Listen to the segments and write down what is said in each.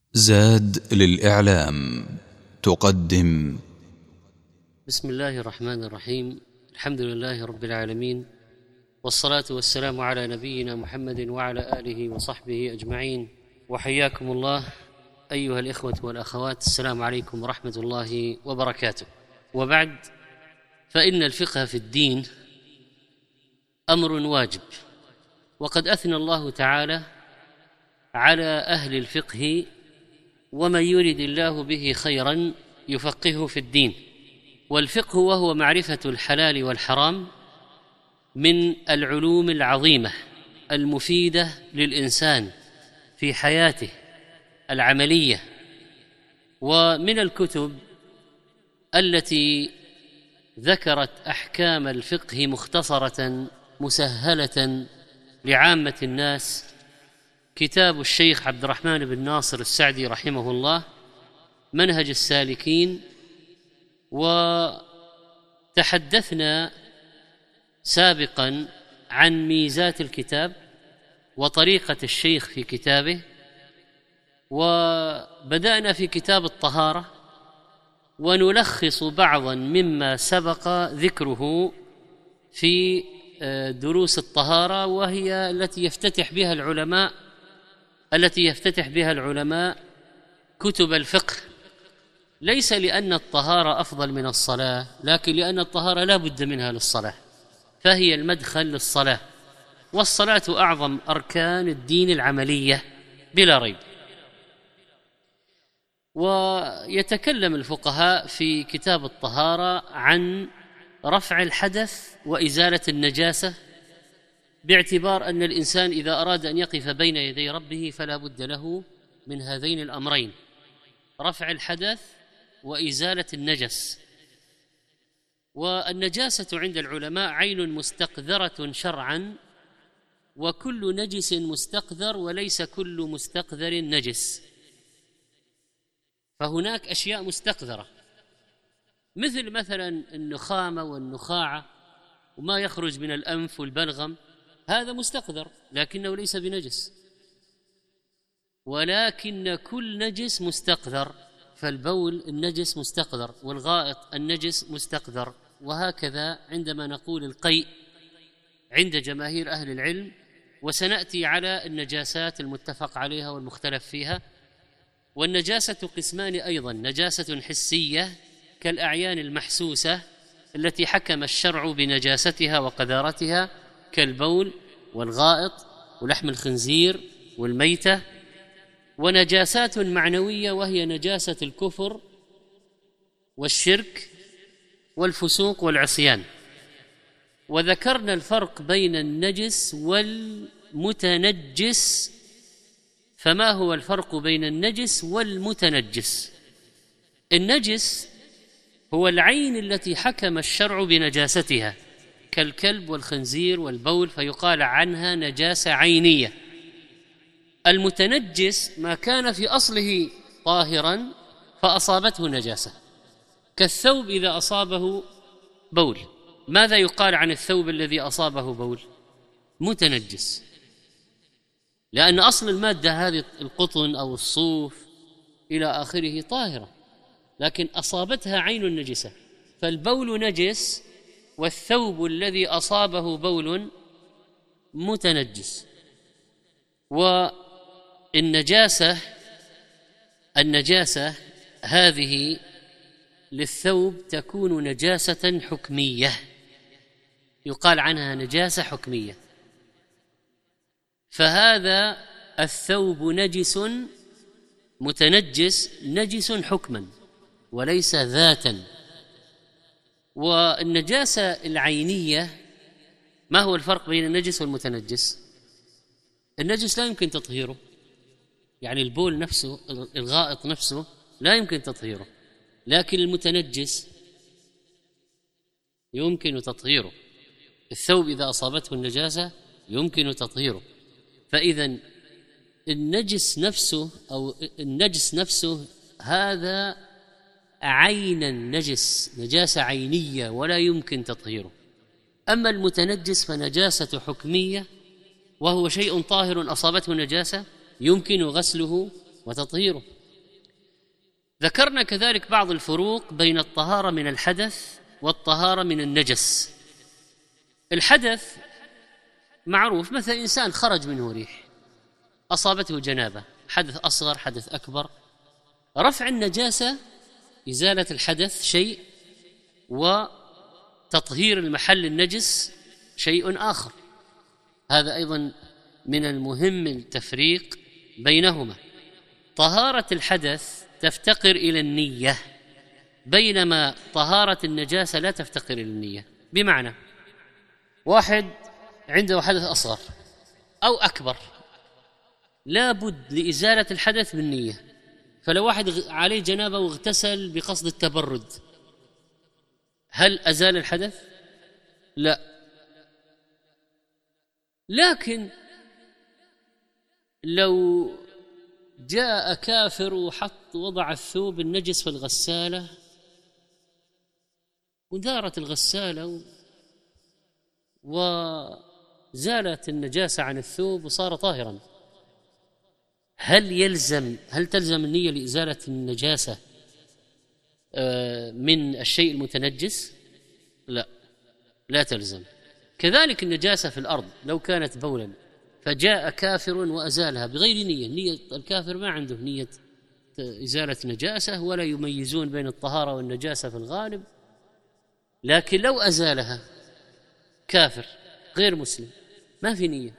زاد للإعلام تقدم. بسم الله الرحمن الرحيم. الحمد لله رب العالمين، والصلاة والسلام على نبينا محمد وعلى آله وصحبه أجمعين، وحياكم الله أيها الإخوة والأخوات. السلام عليكم ورحمة الله وبركاته. وبعد، فإن الفقه في الدين أمر واجب، وقد أثنى الله تعالى على أهل الفقه: ومن يرد الله به خيرا يفقهه في الدين. والفقه وهو معرفة الحلال والحرام من العلوم العظيمة المفيدة للإنسان في حياته العملية، ومن الكتب التي ذكرت أحكام الفقه مختصرة مسهلة لعامة الناس كتاب الشيخ عبد الرحمن بن ناصر السعدي رحمه الله، منهج السالكين. وتحدثنا سابقا عن ميزات الكتاب وطريقة الشيخ في كتابه، وبدأنا في كتاب الطهارة، ونلخص بعضا مما سبق ذكره في دروس الطهارة، وهي التي يفتتح بها العلماء كتب الفقه، ليس لأن الطهارة أفضل من الصلاة، لكن لأن الطهارة لا بد منها للصلاة، فهي المدخل للصلاة، والصلاة أعظم أركان الدين العملية بلا ريب. ويتكلم الفقهاء في كتاب الطهارة عن رفع الحدث وإزالة النجاسة، باعتبار أن الإنسان إذا أراد أن يقف بين يدي ربه فلا بد له من هذين الأمرين: رفع الحدث وإزالة النجس. والنجاسة عند العلماء عين مستقذرة شرعا، وكل نجس مستقذر، وليس كل مستقذر نجس. فهناك أشياء مستقذرة، مثلا النخامة والنخاعة وما يخرج من الأنف والبلغم، هذا مستقذر لكنه ليس بنجس. ولكن كل نجس مستقذر، فالبول النجس مستقذر، والغائط النجس مستقذر، وهكذا عندما نقول القيء عند جماهير أهل العلم. وسنأتي على النجاسات المتفق عليها والمختلف فيها. والنجاسة قسمان أيضا: نجاسة حسية كالأعيان المحسوسة التي حكم الشرع بنجاستها وقذارتها، كالبول والغائط ولحم الخنزير والميتة. ونجاسات معنوية، وهي نجاسة الكفر والشرك والفسوق والعصيان. وذكرنا الفرق بين النجس والمتنجس. فما هو الفرق بين النجس والمتنجس؟ النجس هو العين التي حكم الشرع بنجاستها، كالكلب والخنزير والبول، فيقال عنها نجاسة عينية. المتنجس ما كان في أصله طاهرا فأصابته نجاسة، كالثوب إذا أصابه بول. ماذا يقال عن الثوب الذي أصابه بول؟ متنجس، لأن أصل المادة هذه القطن أو الصوف إلى آخره طاهرة، لكن أصابتها عين النجسة، فالبول نجس، والثوب الذي أصابه بول متنجس. والنجاسة هذه للثوب تكون نجاسة حكمية، يقال عنها نجاسة حكمية. فهذا الثوب نجس متنجس، نجس حكما وليس ذاتا. والنجاسة العينية، ما هو الفرق بين النجس والمتنجس؟ النجس لا يمكن تطهيره، يعني البول نفسه، الغائط نفسه لا يمكن تطهيره، لكن المتنجس يمكن تطهيره. الثوب إذا أصابته النجاسة يمكن تطهيره. فإذا النجس نفسه هذا عين النجس، نجاسة عينية ولا يمكن تطهيره. أما المتنجس فنجاسة حكمية، وهو شيء طاهر أصابته نجاسة يمكن غسله وتطهيره. ذكرنا كذلك بعض الفروق بين الطهارة من الحدث والطهارة من النجس. الحدث معروف، مثل إنسان خرج منه ريح، أصابته جنابة، حدث أصغر حدث أكبر. رفع النجاسة إزالة الحدث شيء، وتطهير المحل النجس شيء آخر. هذا أيضا من المهم التفريق بينهما. طهارة الحدث تفتقر إلى النية، بينما طهارة النجاسة لا تفتقر إلى النية. بمعنى واحد عنده حدث أصغر أو أكبر، لا بد لإزالة الحدث بالنية. فلو واحد عليه جنابة واغتسل بقصد التبرد، هل أزال الحدث؟ لا. لكن لو جاء كافر وضع الثوب النجس في الغسالة ودارت الغسالة وزالت النجاسة عن الثوب وصار طاهرا، هل تلزم النية لإزالة النجاسة من الشيء المتنجس؟ لا تلزم. كذلك النجاسة في الأرض لو كانت بولا فجاء كافر وأزالها بغير نية الكافر ما عنده نية إزالة نجاسة، ولا يميزون بين الطهارة والنجاسة في الغالب. لكن لو أزالها كافر غير مسلم ما في نية،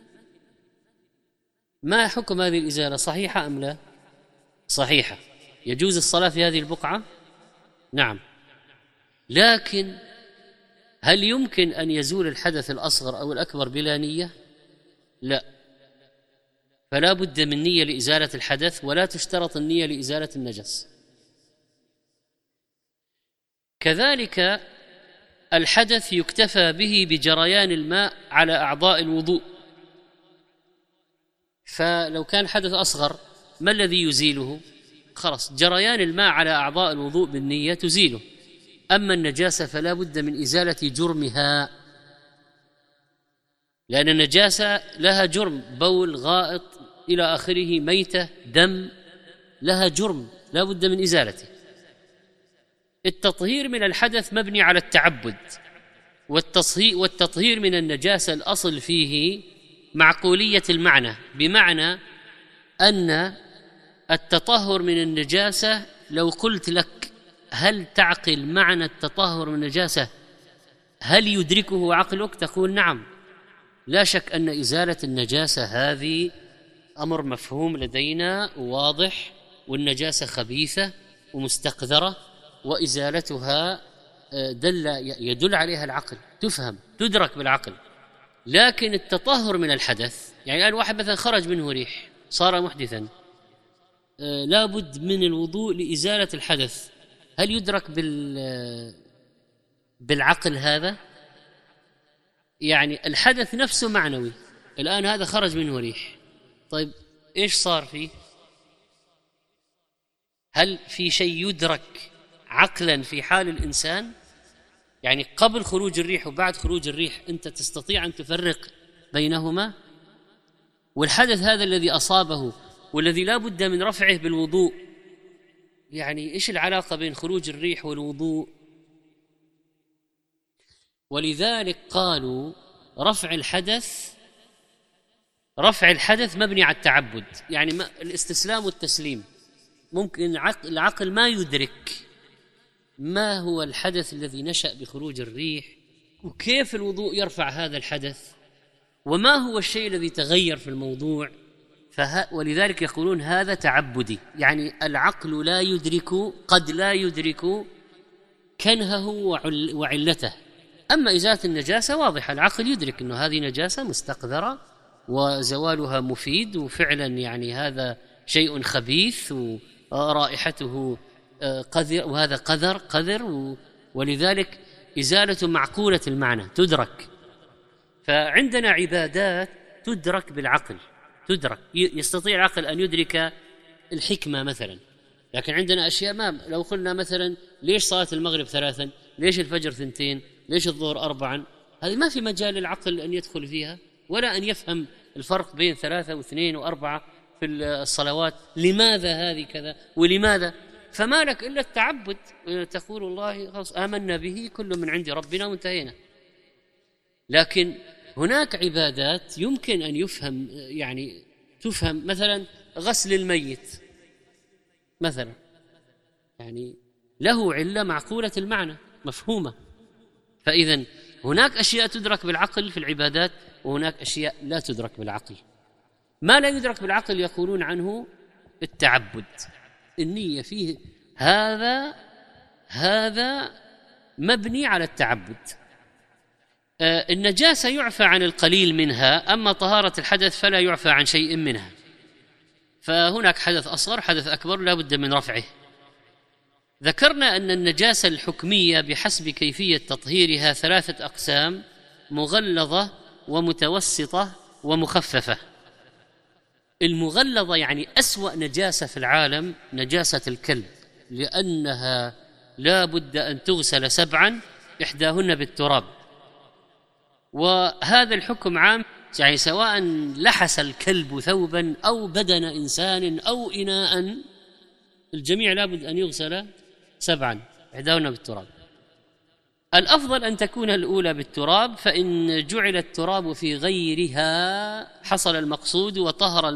ما حكم هذه الإزالة؟ صحيحة أم لا؟ صحيحة. يجوز الصلاة في هذه البقعة؟ نعم. لكن هل يمكن أن يزول الحدث الأصغر أو الأكبر بلا نية؟ لا. فلا بد من نية لإزالة الحدث، ولا تشترط النية لإزالة النجس. كذلك الحدث يكتفى به بجريان الماء على أعضاء الوضوء. فلو كان حدث أصغر ما الذي يزيله؟ خلاص جريان الماء على أعضاء الوضوء بالنية تزيله. أما النجاسة فلا بد من إزالة جرمها، لأن النجاسة لها جرم، بول، غائط إلى آخره، ميتة، دم، لها جرم لا بد من إزالته. التطهير من الحدث مبني على التعبد، والتطهير من النجاسة الأصل فيه معقولية المعنى، بمعنى أن التطهر من النجاسة لو قلت لك هل تعقل معنى التطهر من النجاسة، هل يدركه عقلك؟ تقول نعم. لا شك أن إزالة النجاسة هذه أمر مفهوم لدينا وواضح، والنجاسة خبيثة ومستقذرة، وإزالتها يدل عليها العقل، تفهم تدرك بالعقل. لكن التطهر من الحدث، يعني الآن واحد مثلا خرج منه ريح صار محدثا، لا بد من الوضوء لإزالة الحدث، هل يدرك بالعقل هذا؟ يعني الحدث نفسه معنوي. الآن هذا خرج منه ريح، طيب إيش صار فيه؟ هل في شيء يدرك عقلا في حال الإنسان؟ يعني قبل خروج الريح وبعد خروج الريح أنت تستطيع أن تفرق بينهما؟ والحدث هذا الذي أصابه والذي لا بد من رفعه بالوضوء، يعني إيش العلاقة بين خروج الريح والوضوء؟ ولذلك قالوا رفع الحدث مبني على التعبد، يعني الاستسلام والتسليم. ممكن العقل ما يدرك ما هو الحدث الذي نشأ بخروج الريح، وكيف الوضوء يرفع هذا الحدث، وما هو الشيء الذي تغير في الموضوع. ولذلك يقولون هذا تعبدي، يعني العقل لا يدرك، قد لا يدرك كنهه وعلته. أما إزالة النجاسة واضحة، العقل يدرك أنه هذه نجاسة مستقذرة وزوالها مفيد، وفعلا يعني هذا شيء خبيث ورائحته قذر، وهذا قذر، ولذلك إزالة معقولة المعنى تدرك. فعندنا عبادات تدرك بالعقل، يستطيع العقل أن يدرك الحكمة مثلا. لكن عندنا أشياء ما، لو قلنا مثلا ليش صلاة المغرب 3، ليش الفجر 2، ليش الظهر 4، هذه ما في مجال للعقل أن يدخل فيها، ولا أن يفهم الفرق بين 3 و2 و4 في الصلوات. لماذا هذه كذا ولماذا؟ فما لك إلا التعبد، تقول الله خلاص آمنا به كل من عند ربنا وانتهينا. لكن هناك عبادات يمكن أن يفهم، يعني تفهم، مثلا غسل الميت مثلا، يعني له علة معقولة المعنى مفهومة. فإذن هناك أشياء تدرك بالعقل في العبادات، وهناك أشياء لا تدرك بالعقل. ما لا يدرك بالعقل يقولون عنه التعبد، النية فيه هذا مبني على التعبد. النجاسة يعفى عن القليل منها، أما طهارة الحدث فلا يعفى عن شيء منها. فهناك حدث أصغر، حدث أكبر لا بد من رفعه. ذكرنا أن النجاسة الحكمية بحسب كيفية تطهيرها 3 أقسام: مغلظة ومتوسطة ومخففة. المغلظة يعني أسوأ نجاسة في العالم نجاسة الكلب، لأنها لا بد أن تغسل 7، إحداهن بالتراب. وهذا الحكم عام، يعني سواء لحس الكلب ثوبا أو بدن إنسان أو إناء، الجميع لا بد أن يغسل 7، إحداهن بالتراب. الأفضل أن تكون الأولى بالتراب، فإن جعل التراب في غيرها حصل المقصود وطهر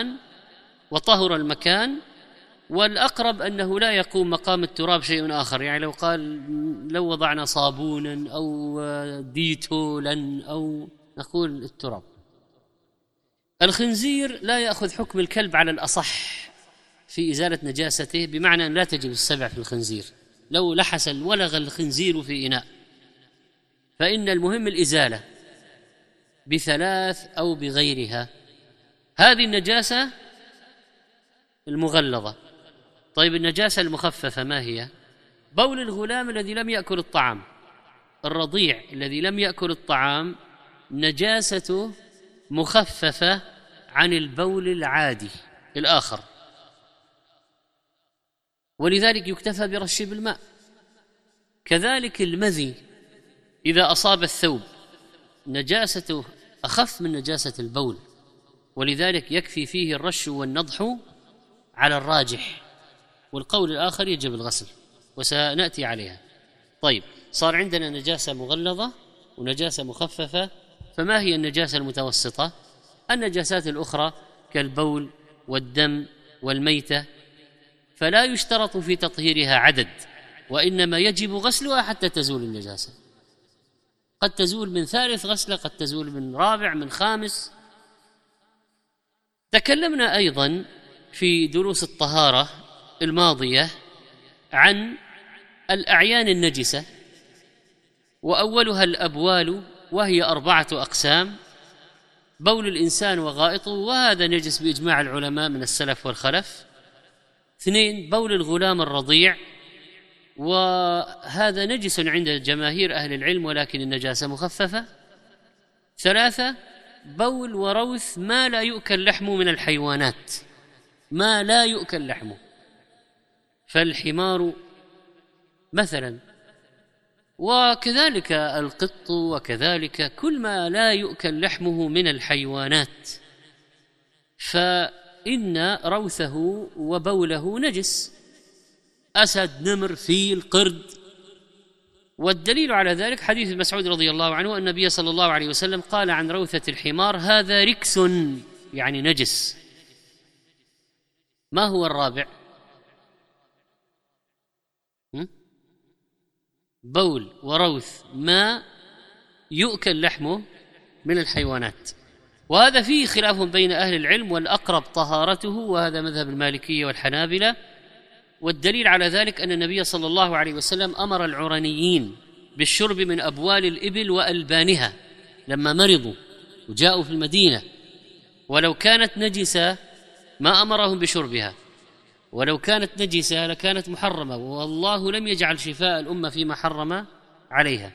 المكان. والأقرب أنه لا يقوم مقام التراب شيء آخر، يعني لو وضعنا صابونا أو ديتولا أو نقول التراب. الخنزير لا يأخذ حكم الكلب على الأصح في إزالة نجاسته، بمعنى أن لا تجب السبع في الخنزير. لو لحس ولغ الخنزير في إناء، فإن المهم الإزالة ب3 أو بغيرها. هذه النجاسة المغلظة. طيب النجاسة المخففة ما هي؟ بول الغلام الذي لم يأكل الطعام، الرضيع الذي لم يأكل الطعام، نجاسته مخففة عن البول العادي الآخر، ولذلك يكتفى برش بالماء. كذلك المذي إذا أصاب الثوب نجاسته أخف من نجاسة البول، ولذلك يكفي فيه الرش والنضح على الراجح، والقول الآخر يجب الغسل، وسنأتي عليها. طيب، صار عندنا نجاسة مغلظة ونجاسة مخففة، فما هي النجاسة المتوسطة؟ النجاسات الأخرى كالبول والدم والميتة، فلا يشترط في تطهيرها عدد، وإنما يجب غسلها حتى تزول النجاسة. قد تزول من 3 غسلة، قد تزول من 4، من 5. تكلمنا أيضا في دروس الطهارة الماضية عن الأعيان النجسة، وأولها الأبوال، وهي 4 أقسام: بول الإنسان وغائطه، وهذا نجس بإجماع العلماء من السلف والخلف. 2 بول الغلام الرضيع، وهذا نجس عند جماهير أهل العلم ولكن النجاسة مخففة. 3 بول وروث ما لا يؤكل لحمه من الحيوانات، ما لا يؤكل لحمه، فالحمار مثلا، وكذلك القط، وكذلك كل ما لا يؤكل لحمه من الحيوانات، فإن روثه وبوله نجس: أسد، نمر، فيل، قرد. والدليل على ذلك حديث ابن مسعود رضي الله عنه أن النبي صلى الله عليه وسلم قال عن روثة الحمار: هذا ركس، يعني نجس. ما هو الرابع؟ بول وروث ما يؤكل لحمه من الحيوانات، وهذا فيه خلاف بين أهل العلم، والأقرب طهارته، وهذا مذهب المالكية والحنابلة. والدليل على ذلك أن النبي صلى الله عليه وسلم أمر العرنيين بالشرب من أبوال الإبل وألبانها لما مرضوا وجاءوا في المدينة، ولو كانت نجسة ما أمرهم بشربها، ولو كانت نجسة لكانت محرمة، والله لم يجعل شفاء الأمة فيما حرم عليها.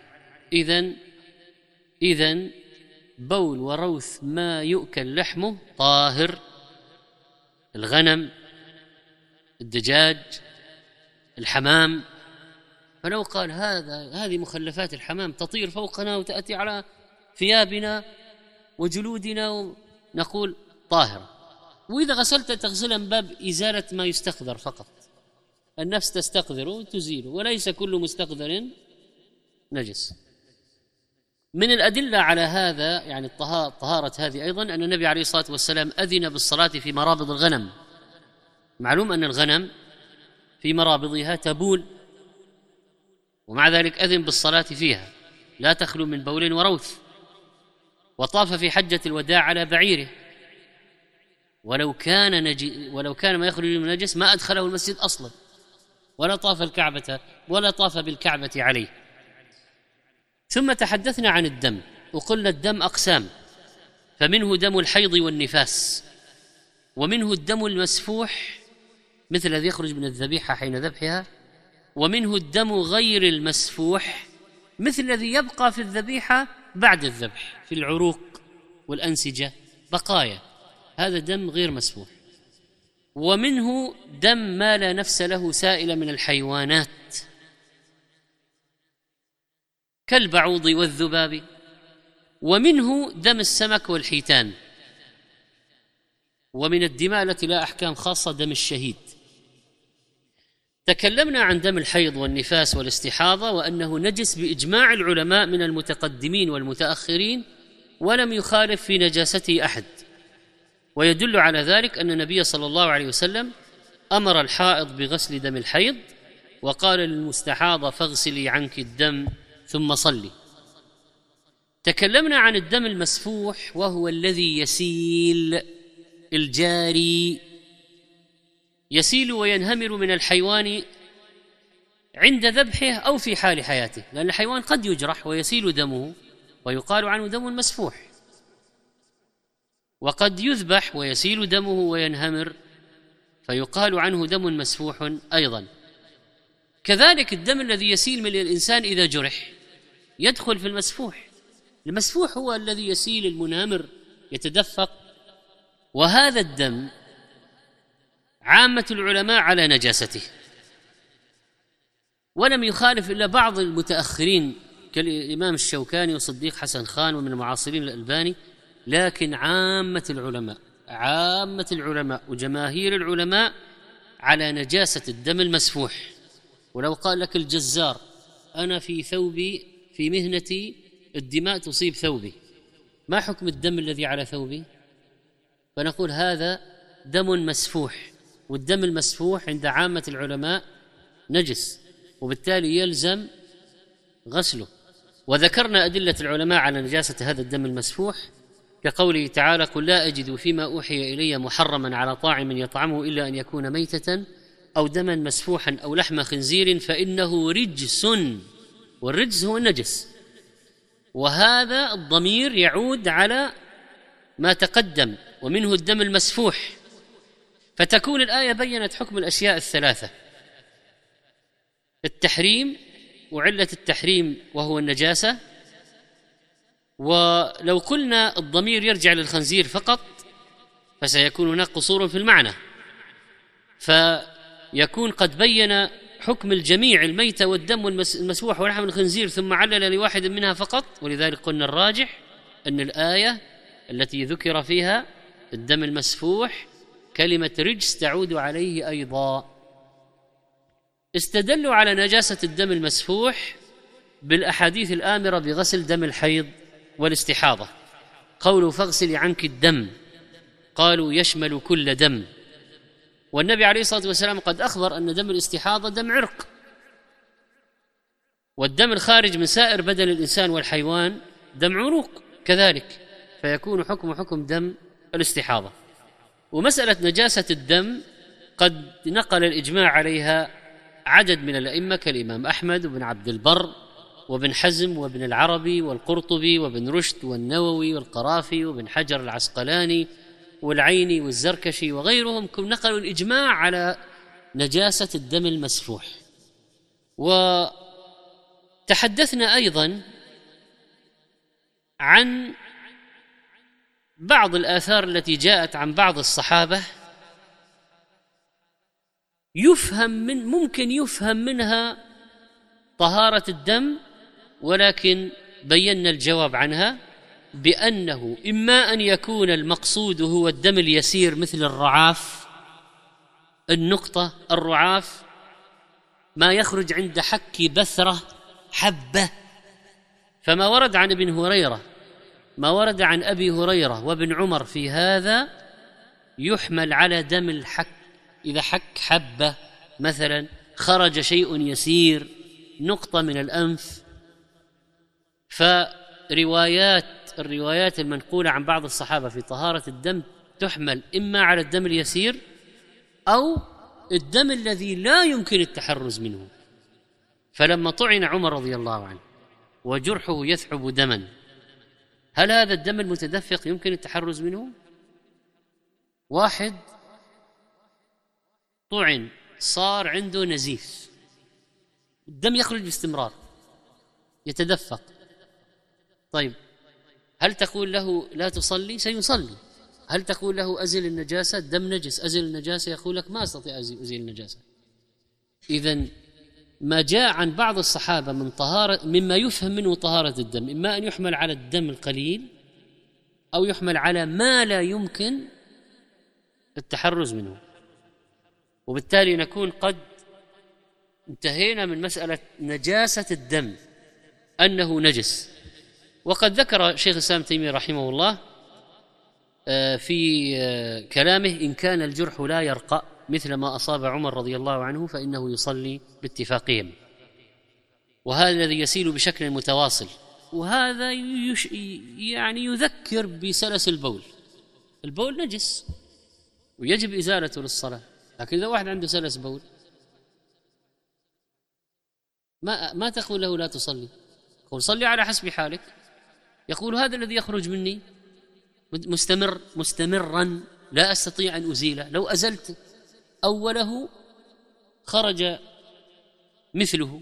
إذن بول وروث ما يؤكل لحمه طاهر: الغنم، الدجاج، الحمام. فلو قال هذه مخلفات الحمام تطير فوقنا وتأتي على ثيابنا وجلودنا، نقول طاهرة، وإذا غسلت تغسلها من باب إزالة ما يستقذر فقط، النفس تستقذر وتزيله، وليس كل مستقذر نجس. من الأدلة على هذا يعني طهارة هذه أيضا أن النبي عليه الصلاة والسلام أذن بالصلاة في مرابض الغنم. معلوم أن الغنم في مرابضها تبول، ومع ذلك أذن بالصلاة فيها لا تخلو من بول وروث. وطاف في حجة الوداع على بعيره، ولو كان ما يخرج من نجس ما أدخله المسجد أصلا، ولا طاف بالكعبة عليه. ثم تحدثنا عن الدم وقلنا الدم أقسام، فمنه دم الحيض والنفاس، ومنه الدم المسفوح مثل الذي يخرج من الذبيحة حين ذبحها، ومنه الدم غير المسفوح مثل الذي يبقى في الذبيحة بعد الذبح في العروق والأنسجة بقايا، هذا دم غير مسفوح. ومنه دم ما لا نفس له سائل من الحيوانات كالبعوض والذباب، ومنه دم السمك والحيتان. ومن الدماء التي لا أحكام خاصة دم الشهيد. تكلمنا عن دم الحيض والنفاس والاستحاضة وأنه نجس بإجماع العلماء من المتقدمين والمتأخرين، ولم يخالف في نجاسته أحد. ويدل على ذلك أن النبي صلى الله عليه وسلم أمر الحائض بغسل دم الحيض، وقال للمستحاضة فاغسلي عنك الدم ثم صلي. تكلمنا عن الدم المسفوح وهو الذي يسيل الجاري، يسيل وينهمر من الحيوان عند ذبحه أو في حال حياته، لأن الحيوان قد يجرح ويسيل دمه ويقال عنه دم مسفوح، وقد يذبح ويسيل دمه وينهمر فيقال عنه دم مسفوح أيضا. كذلك الدم الذي يسيل من الإنسان إذا جرح يدخل في المسفوح. المسفوح هو الذي يسيل المنهمر يتدفق، وهذا الدم عامة العلماء على نجاسته، ولم يخالف إلا بعض المتأخرين كالإمام الشوكاني وصديق حسن خان ومن المعاصرين الألباني، لكن عامة العلماء وجماهير العلماء على نجاسة الدم المسفوح. ولو قال لك الجزار أنا في ثوبي في مهنتي الدماء تصيب ثوبي، ما حكم الدم الذي على ثوبي؟ فنقول هذا دم مسفوح، والدم المسفوح عند عامة العلماء نجس، وبالتالي يلزم غسله. وذكرنا أدلة العلماء على نجاسة هذا الدم المسفوح كقوله تعالى قل لا أجد فيما أوحي إلي محرما على طاعم يطعمه إلا أن يكون ميتة أو دما مسفوحا أو لحم خنزير فإنه رجس، والرجس هو النجس، وهذا الضمير يعود على ما تقدم ومنه الدم المسفوح. فتكون الآية بينت حكم الأشياء الثلاثة: التحريم وعلة التحريم وهو النجاسة. ولو قلنا الضمير يرجع للخنزير فقط فسيكون هناك قصور في المعنى، فيكون قد بين حكم الجميع الميتة والدم المسفوح ولحم الخنزير ثم علل لواحد منها فقط. ولذلك قلنا الراجح أن الآية التي ذكر فيها الدم المسفوح كلمة رجس تعود عليه أيضا. استدلوا على نجاسة الدم المسفوح بالأحاديث الآمرة بغسل دم الحيض والاستحاضة. قولوا فاغسلي عنك الدم، قالوا يشمل كل دم، والنبي عليه الصلاة والسلام قد أخبر أن دم الاستحاضة دم عرق، والدم الخارج من سائر بدن الإنسان والحيوان دم عروق كذلك، فيكون حكم دم الاستحاضة. ومسألة نجاسة الدم قد نقل الإجماع عليها عدد من الأئمة كالإمام أحمد وابن عبد البر وابن حزم وابن العربي والقرطبي وابن رشد والنووي والقرافي وابن حجر العسقلاني والعيني والزركشي وغيرهم، كم نقلوا الإجماع على نجاسة الدم المسفوح. وتحدثنا أيضا عن بعض الآثار التي جاءت عن بعض الصحابة ممكن يفهم منها طهارة الدم، ولكن بينا الجواب عنها بأنه إما أن يكون المقصود هو الدم اليسير مثل الرعاف، النقطة الرعاف، ما يخرج عند حك بثرة حبة. فما ورد عن ابن هريرة، ما ورد عن أبي هريرة وابن عمر في هذا يحمل على دم الحك. إذا حك حبة مثلا، خرج شيء يسير، نقطة من الأنف، الروايات المنقولة عن بعض الصحابة في طهارة الدم تحمل إما على الدم اليسير أو الدم الذي لا يمكن التحرز منه. فلما طعن عمر رضي الله عنه وجرحه يثعب دما، هل هذا الدم المتدفق يمكن التحرز منه؟ واحد طعن صار عنده نزيف، الدم يخرج باستمرار يتدفق، طيب هل تقول له لا تصلي؟ سيصلي. هل تقول له أزل النجاسة؟ الدم نجس، أزل النجاسة، يقول لك ما أستطيع أزيل النجاسة. إذن ما جاء عن بعض الصحابة من طهارة مما يفهم منه طهارة الدم، إما أن يحمل على الدم القليل أو يحمل على ما لا يمكن التحرز منه. وبالتالي نكون قد انتهينا من مسألة نجاسة الدم أنه نجس. وقد ذكر شيخ الإسلام تيمية رحمه الله في كلامه: إن كان الجرح لا يرقى مثل ما أصاب عمر رضي الله عنه فإنه يصلي باتفاقهم. وهذا الذي يسيل بشكل متواصل، وهذا يعني يذكر بسلس البول. البول نجس ويجب إزالته للصلاة، لكن إذا واحد عنده سلس بول ما تقول له لا تصلي، قل صلي على حسب حالك. يقول هذا الذي يخرج مني مستمرا لا أستطيع أن أزيله، لو أزلت أوله خرج مثله،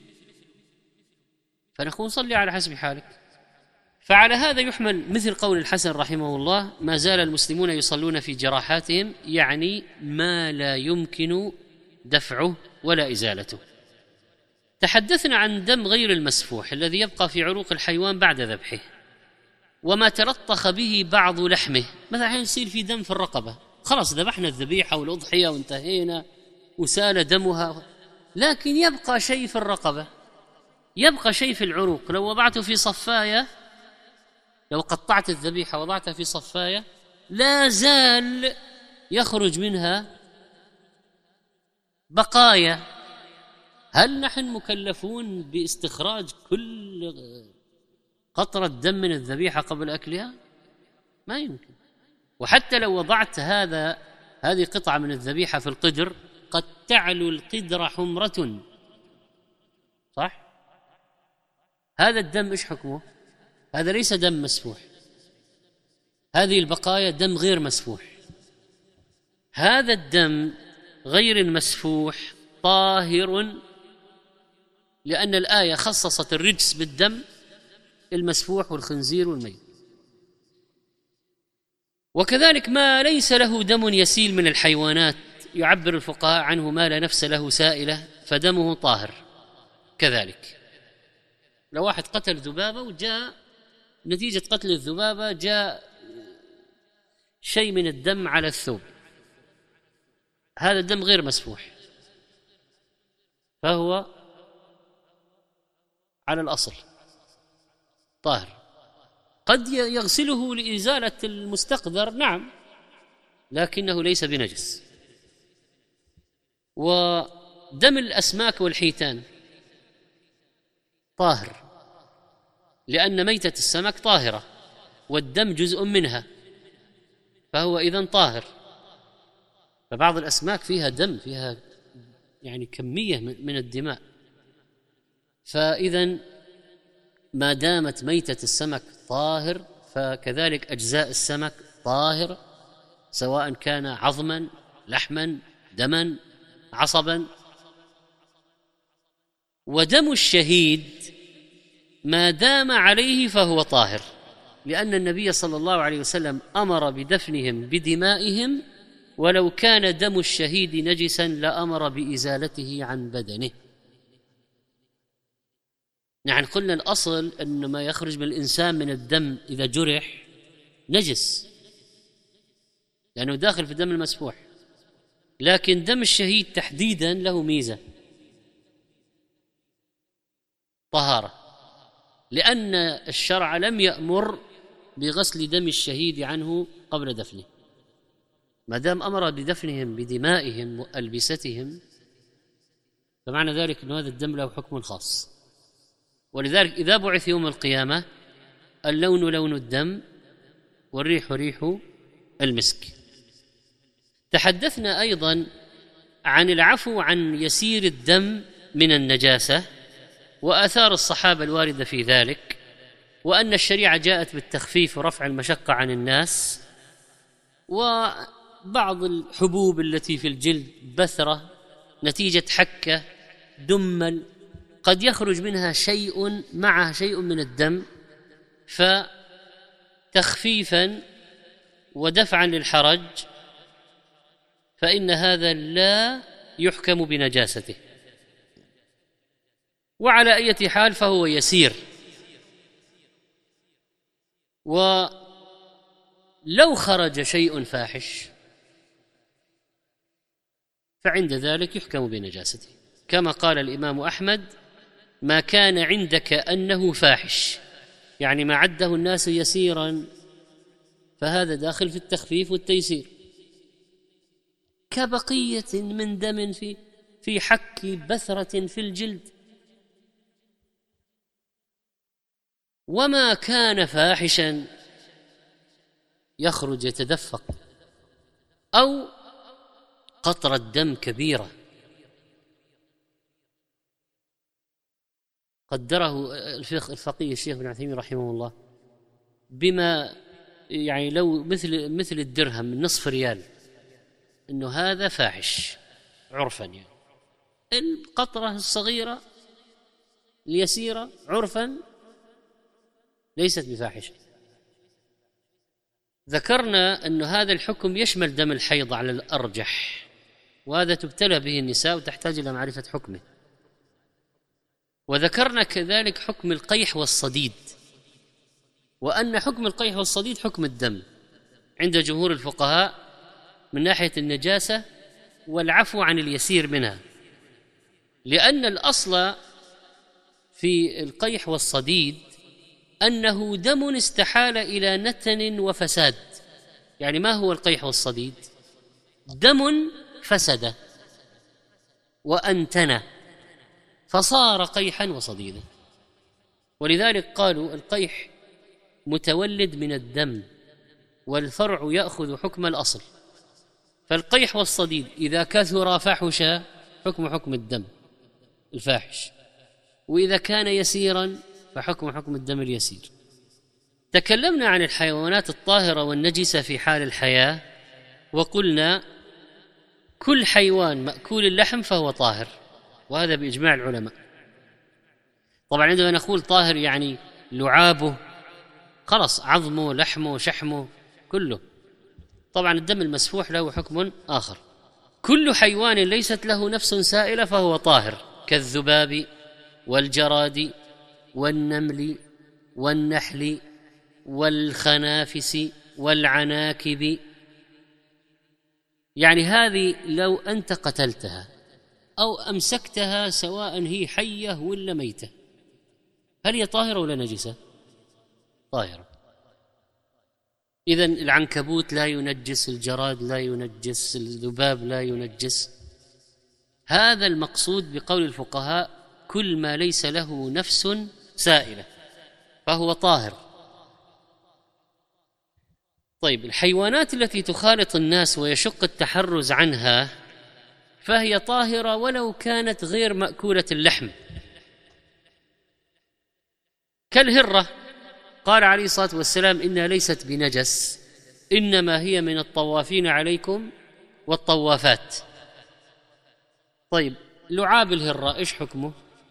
فنقول صلي على حسب حالك. فعلى هذا يحمل مثل قول الحسن رحمه الله: ما زال المسلمون يصلون في جراحاتهم، يعني ما لا يمكن دفعه ولا إزالته. تحدثنا عن دم غير المسفوح الذي يبقى في عروق الحيوان بعد ذبحه، وما تلطخ به بعض لحمه. مثلا يصير في دم في الرقبة، خلاص ذبحنا الذبيحة والأضحية وانتهينا وسال دمها، لكن يبقى شيء في الرقبة، يبقى شيء في العروق. لو وضعته في صفاية، لو قطعت الذبيحة وضعتها في صفاية، لا زال يخرج منها بقايا. هل نحن مكلفون باستخراج كل قطرة دم من الذبيحة قبل أكلها؟ ما يمكن. وحتى لو وضعت هذه قطعة من الذبيحة في القدر، قد تعلو القدر حمرة، صح؟ هذا الدم إيش حكمه؟ هذا ليس دم مسفوح، هذه البقايا دم غير مسفوح. هذا الدم غير المسفوح طاهر، لأن الآية خصصت الرجس بالدم المسفوح والخنزير والميت. وكذلك ما ليس له دم يسيل من الحيوانات، يعبر الفقهاء عنه ما لا نفس له سائلة، فدمه طاهر. كذلك لو واحد قتل ذبابة وجاء نتيجة قتل الذبابة جاء شيء من الدم على الثوب، هذا الدم غير مسفوح، فهو على الأصل طاهر. قد يغسله لإزالة المستقذر، نعم، لكنه ليس بنجس. ودم الأسماك والحيتان طاهر، لأن ميتة السمك طاهرة والدم جزء منها، فهو إذن طاهر. فبعض الأسماك فيها دم، فيها يعني كمية من الدماء، فإذن ما دامت ميتة السمك طاهر فكذلك أجزاء السمك طاهر، سواء كان عظما، لحما، دما، عصبا. ودم الشهيد ما دام عليه فهو طاهر، لأن النبي صلى الله عليه وسلم أمر بدفنهم بدمائهم، ولو كان دم الشهيد نجسا لأمر بإزالته عن بدنه. نحن قلنا الأصل أن ما يخرج من الإنسان من الدم إذا جرح نجس، لأنه داخل في الدم المسفوح، لكن دم الشهيد تحديدا له ميزة، طهارة، لأن الشرع لم يأمر بغسل دم الشهيد عنه قبل دفنه. ما دام أمر بدفنهم بدمائهم وألبستهم فمعنى ذلك أن هذا الدم له حكم خاص. ولذلك إذا بعث يوم القيامة اللون لون الدم والريح ريح المسك. تحدثنا أيضا عن العفو عن يسير الدم من النجاسة وآثار الصحابة الواردة في ذلك، وأن الشريعة جاءت بالتخفيف ورفع المشقة عن الناس. وبعض الحبوب التي في الجلد بثرة نتيجة حكة دمل قد يخرج منها شيء معه شيء من الدم، فتخفيفا ودفعا للحرج فإن هذا لا يحكم بنجاسته، وعلى أي حال فهو يسير. ولو خرج شيء فاحش فعند ذلك يحكم بنجاسته، كما قال الإمام أحمد: ما كان عندك أنه فاحش، يعني ما عده الناس يسيرا فهذا داخل في التخفيف والتيسير، كبقية من دم في حك بثرة في الجلد. وما كان فاحشا يخرج يتدفق، أو قطرة دم كبيرة قدره الفقيه الشيخ ابن عثيمين رحمه الله بما يعني لو مثل الدرهم نصف ريال، إنه هذا فاحش عرفا، يعني القطرة الصغيرة اليسيرة عرفا ليست بفاحشة. ذكرنا أن هذا الحكم يشمل دم الحيض على الأرجح، وهذا تبتلى به النساء وتحتاج إلى معرفة حكمه. وذكرنا كذلك حكم القيح والصديد، وأن حكم القيح والصديد حكم الدم عند جمهور الفقهاء من ناحية النجاسة والعفو عن اليسير منها، لأن الأصل في القيح والصديد أنه دم استحال إلى نتن وفساد. يعني ما هو القيح والصديد؟ دم فسد وأنتن فصار قيحا وصديدا، ولذلك قالوا القيح متولد من الدم والفرع يأخذ حكم الأصل، فالقيح والصديد إذا كثر فحش حكم الدم الفاحش، وإذا كان يسيرا فحكم الدم اليسير. تكلمنا عن الحيوانات الطاهرة والنجسة في حال الحياة، وقلنا كل حيوان مأكول اللحم فهو طاهر، وهذا بإجماع العلماء. طبعا عندما نقول طاهر يعني لعابه خلص، عظمه لحمه شحمه كله. طبعا الدم المسفوح له حكم آخر. كل حيوان ليست له نفس سائلة فهو طاهر، كالذباب والجراد والنمل والنحل والخنافس والعناكب. يعني هذه لو أنت قتلتها أو أمسكتها سواء هي حية ولا ميتة، هل هي طاهرة ولا نجسة؟ طاهرة. إذن العنكبوت لا ينجس، الجراد لا ينجس، الذباب لا ينجس. هذا المقصود بقول الفقهاء: كل ما ليس له نفس سائلة فهو طاهر. طيب، الحيوانات التي تخالط الناس ويشق التحرز عنها فهي طاهرة ولو كانت غير مأكولة اللحم، كالهرة. قال عليه الصلاة والسلام: إنها ليست بنجس، إنما هي من الطوافين عليكم والطوافات. طيب، لعاب الهرة إيش حكمه؟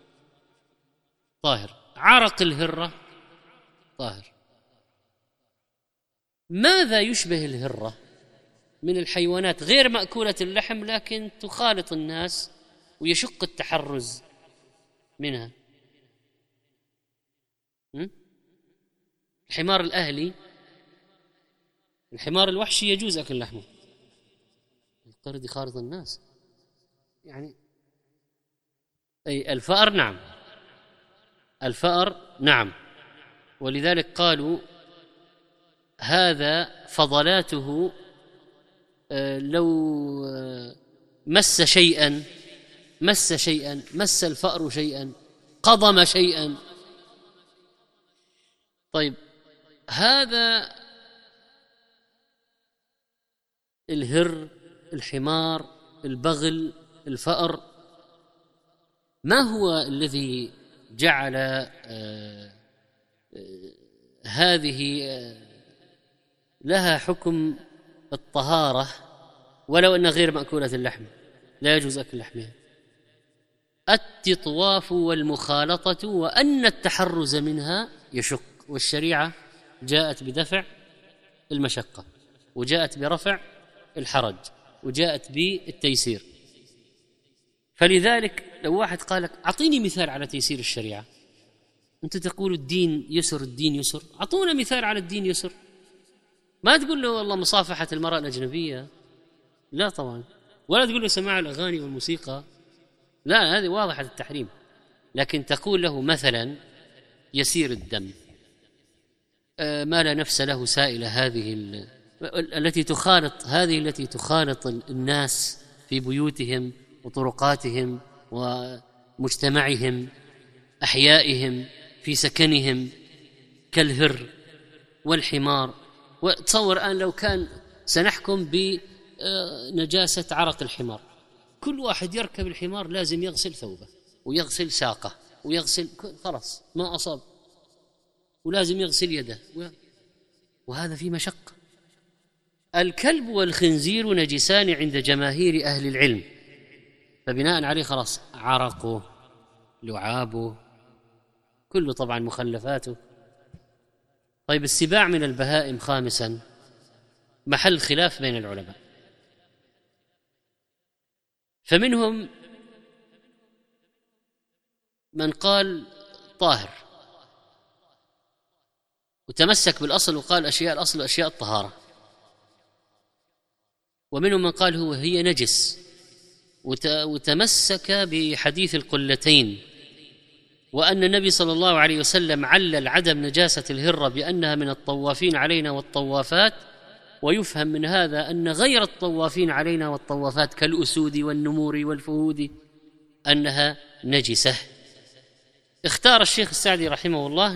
طاهر. عرق الهرة طاهر. ماذا يشبه الهرة من الحيوانات غير مأكولة اللحم لكن تخالط الناس ويشق التحرز منها؟ الحمار الأهلي، الحمار الوحشي يجوز أكل لحمه. القرد يخالط الناس يعني، أي الفأر نعم، الفأر نعم، ولذلك قالوا هذا فضلاته لو مس الفأر شيئا، قضم شيئا. طيب هذا الهر، الحمار، البغل، الفأر، ما هو الذي جعل هذه لها حكم الطهارة ولو أن غير مأكولة اللحم لا يجوز أكل لحمها؟ التطواف والمخالطة، وأن التحرز منها يشق، والشريعة جاءت بدفع المشقة، وجاءت برفع الحرج، وجاءت بالتيسير. فلذلك لو واحد قالك أعطيني مثال على تيسير الشريعة، أنت تقول الدين يسر، الدين يسر، أعطونا مثال على الدين يسر. ما تقول له والله مصافحة المرأة الأجنبية، لا طبعا، ولا تقول له سماع الأغاني والموسيقى، لا، هذه واضحة التحريم. لكن تقول له مثلا يسير الدم، ما لا نفس له سائلة، هذه التي تخالط الناس في بيوتهم وطرقاتهم ومجتمعهم، أحيائهم، في سكنهم، كالهر والحمار. وتصور الآن لو كان سنحكم بنجاسة عرق الحمار، كل واحد يركب الحمار لازم يغسل ثوبه ويغسل ساقه ويغسل، خلاص ما أصاب، ولازم يغسل يده، وهذا في مشقة. الكلب والخنزير نجسان عند جماهير أهل العلم، فبناء عليه خلاص عرقه، لعابه، كله طبعا مخلفاته. طيب السباع من البهائم خامسا محل خلاف بين العلماء، فمنهم من قال طاهر وتمسك بالأصل وقال أشياء الأصل وأشياء الطهارة، ومنهم من قال هي نجس وتمسك بحديث القلتين، وأن النبي صلى الله عليه وسلم علل عدم نجاسة الهرة بأنها من الطوافين علينا والطوافات، ويفهم من هذا أن غير الطوافين علينا والطوافات كالأسود والنمور والفهود أنها نجسة. اختار الشيخ السعدي رحمه الله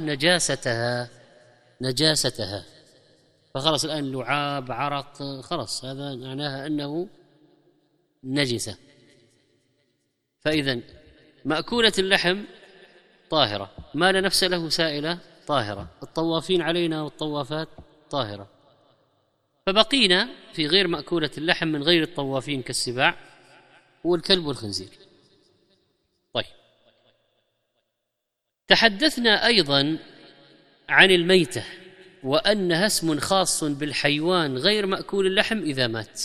نجاستها، فخلص الآن لعاب، عرق، خلص هذا معناها أنه نجسة. فإذن مأكولة اللحم طاهرة، ما لا نفس له سائلة طاهرة، الطوافين علينا والطوافات طاهرة، فبقينا في غير مأكولة اللحم من غير الطوافين كالسباع والكلب والخنزير. طيب تحدثنا أيضا عن الميتة، وأنها اسم خاص بالحيوان غير مأكول اللحم إذا مات،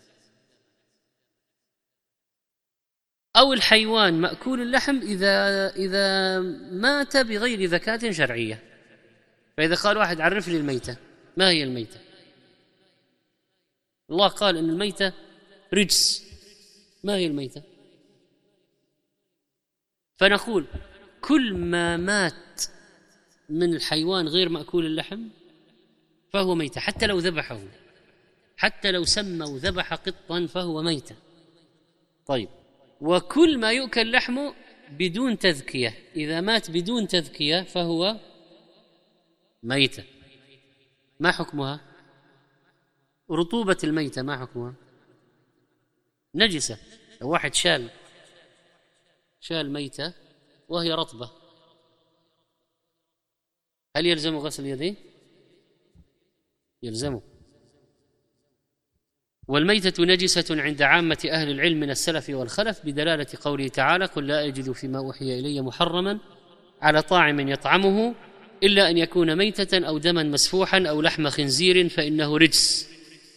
أو الحيوان مأكول اللحم إذا مات بغير زكاة شرعية. فإذا قال واحد عرف لي الميتة، ما هي الميتة؟ الله قال إن الميتة رجس، ما هي الميتة؟ فنقول كل ما مات من الحيوان غير مأكول اللحم فهو ميتة، حتى لو ذبحه، حتى لو سموا ذبح قطا فهو ميتة. طيب وكل ما يؤكل لحمه بدون تذكية، إذا مات بدون تذكية فهو ميتة. ما حكمها؟ رطوبة الميتة ما حكمها؟ نجسة. لو واحد شال ميتة وهي رطبة، هل يلزم غسل يديه؟ يلزمه. والميتة نجسة عند عامة أهل العلم من السلف والخلف بدلالة قوله تعالى: قل لا أجد فيما أوحي إلي محرما على طاعم يطعمه إلا أن يكون ميتة أو دما مسفوحا أو لحم خنزير فإنه رجس.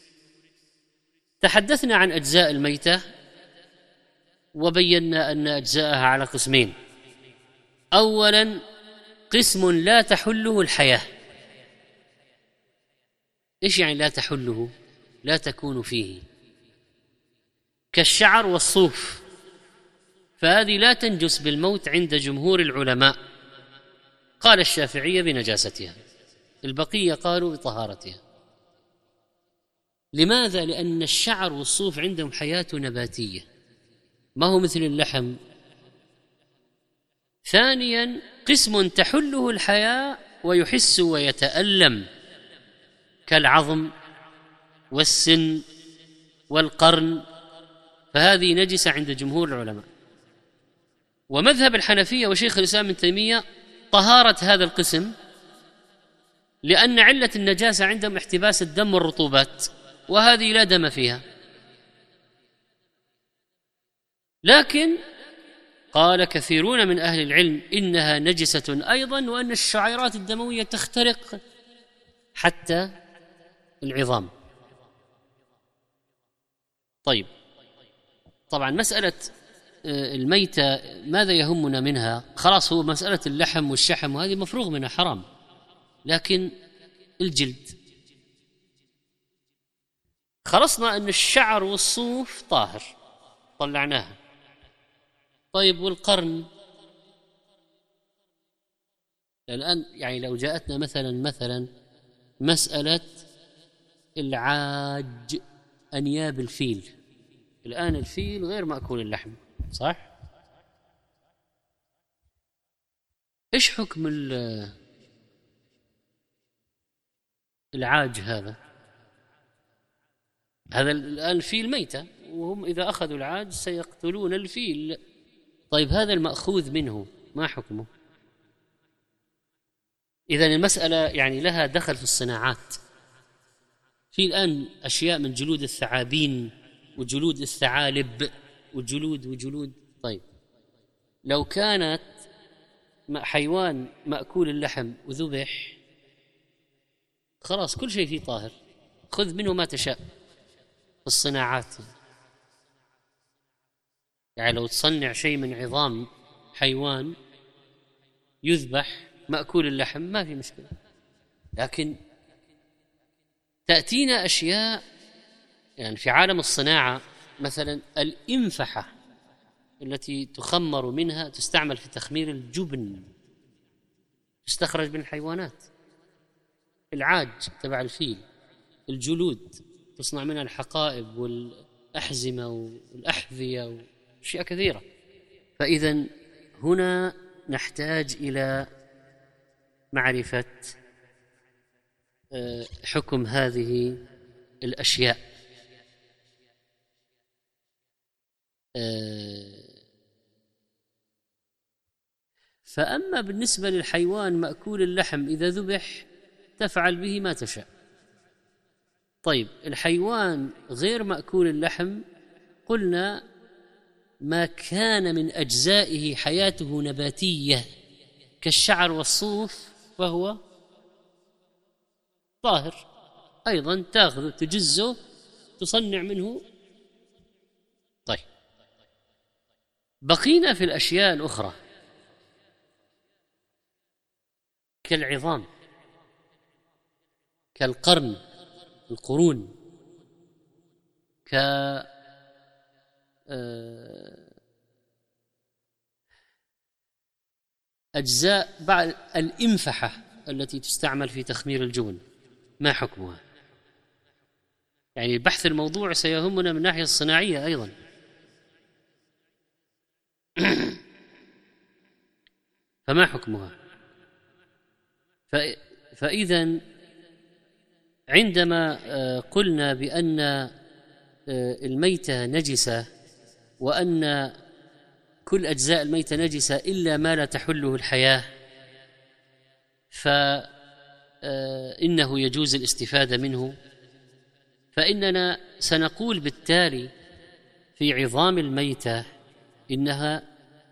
تحدثنا عن أجزاء الميتة وبينا أن أجزاءها على قسمين. أولا قسم لا تحله الحياة. إيش يعني لا تحله؟ لا تكون فيه، كالشعر والصوف، فهذه لا تنجس بالموت عند جمهور العلماء، قال الشافعية بنجاستها، البقية قالوا بطهارتها. لماذا؟ لأن الشعر والصوف عندهم حياة نباتية، ما هو مثل اللحم. ثانيا قسم تحله الحياة ويحس ويتألم كالعظم والسن والقرن، فهذه نجسة عند جمهور العلماء. ومذهب الحنفية وشيخ الإسلام ابن تيمية طهارة هذا القسم، لأن علة النجاسة عندهم احتباس الدم والرطوبات، وهذه لا دم فيها. لكن قال كثيرون من أهل العلم إنها نجسة أيضا، وأن الشعيرات الدموية تخترق حتى العظام. طيب، طبعا مسألة الميتة ماذا يهمنا منها؟ خلاص، هو مسألة اللحم والشحم وهذه مفروغ منها حرام، لكن الجلد خلصنا أن الشعر والصوف طاهر طلعناها. طيب، والقرن الآن يعني لو جاءتنا مثلا مسألة العاج، أنياب الفيل. الآن الفيل غير مأكول اللحم، صح؟ إيش حكم العاج هذا الآن الفيل ميتة، وهم إذا أخذوا العاج سيقتلون الفيل. طيب، هذا المأخوذ منه ما حكمه؟ إذن المسألة يعني لها دخل في الصناعات. في الآن أشياء من جلود الثعابين وجلود الثعالب وجلود. طيب، لو كانت حيوان مأكول اللحم وذبح، خلاص كل شيء فيه طاهر، خذ منه ما تشاء في الصناعات. يعني لو تصنع شيء من عظام حيوان يذبح مأكول اللحم ما في مشكلة، لكن تأتينا أشياء يعني في عالم الصناعة، مثلا الإنفحة التي تخمر منها تستعمل في تخمير الجبن، تستخرج من الحيوانات. العاج تبع الفيل، الجلود تصنع منها الحقائب والأحزمة والأحذية وأشياء كثيرة. فإذن هنا نحتاج إلى معرفة حكم هذه الأشياء. فأما بالنسبة للحيوان مأكول اللحم إذا ذبح تفعل به ما تشاء. طيب، الحيوان غير مأكول اللحم قلنا ما كان من أجزائه حياته نباتية كالشعر والصوف فهو طاهر أيضا، تأخذه تجزه تصنع منه. طيب، بقينا في الأشياء الأخرى كالعظام، كالقرن، القرون، أجزاء بعض الإنفحة التي تستعمل في تخمير الجبن، ما حكمها؟ يعني بحث الموضوع سيهمنا من الناحية الصناعية أيضا. فما حكمها؟ فإذن عندما قلنا بأن الميتة نجسة وأن كل أجزاء الميتة نجسة إلا ما لا تحله الحياة، فإنه يجوز الاستفادة منه. فإننا سنقول بالتالي في عظام الميتة إنها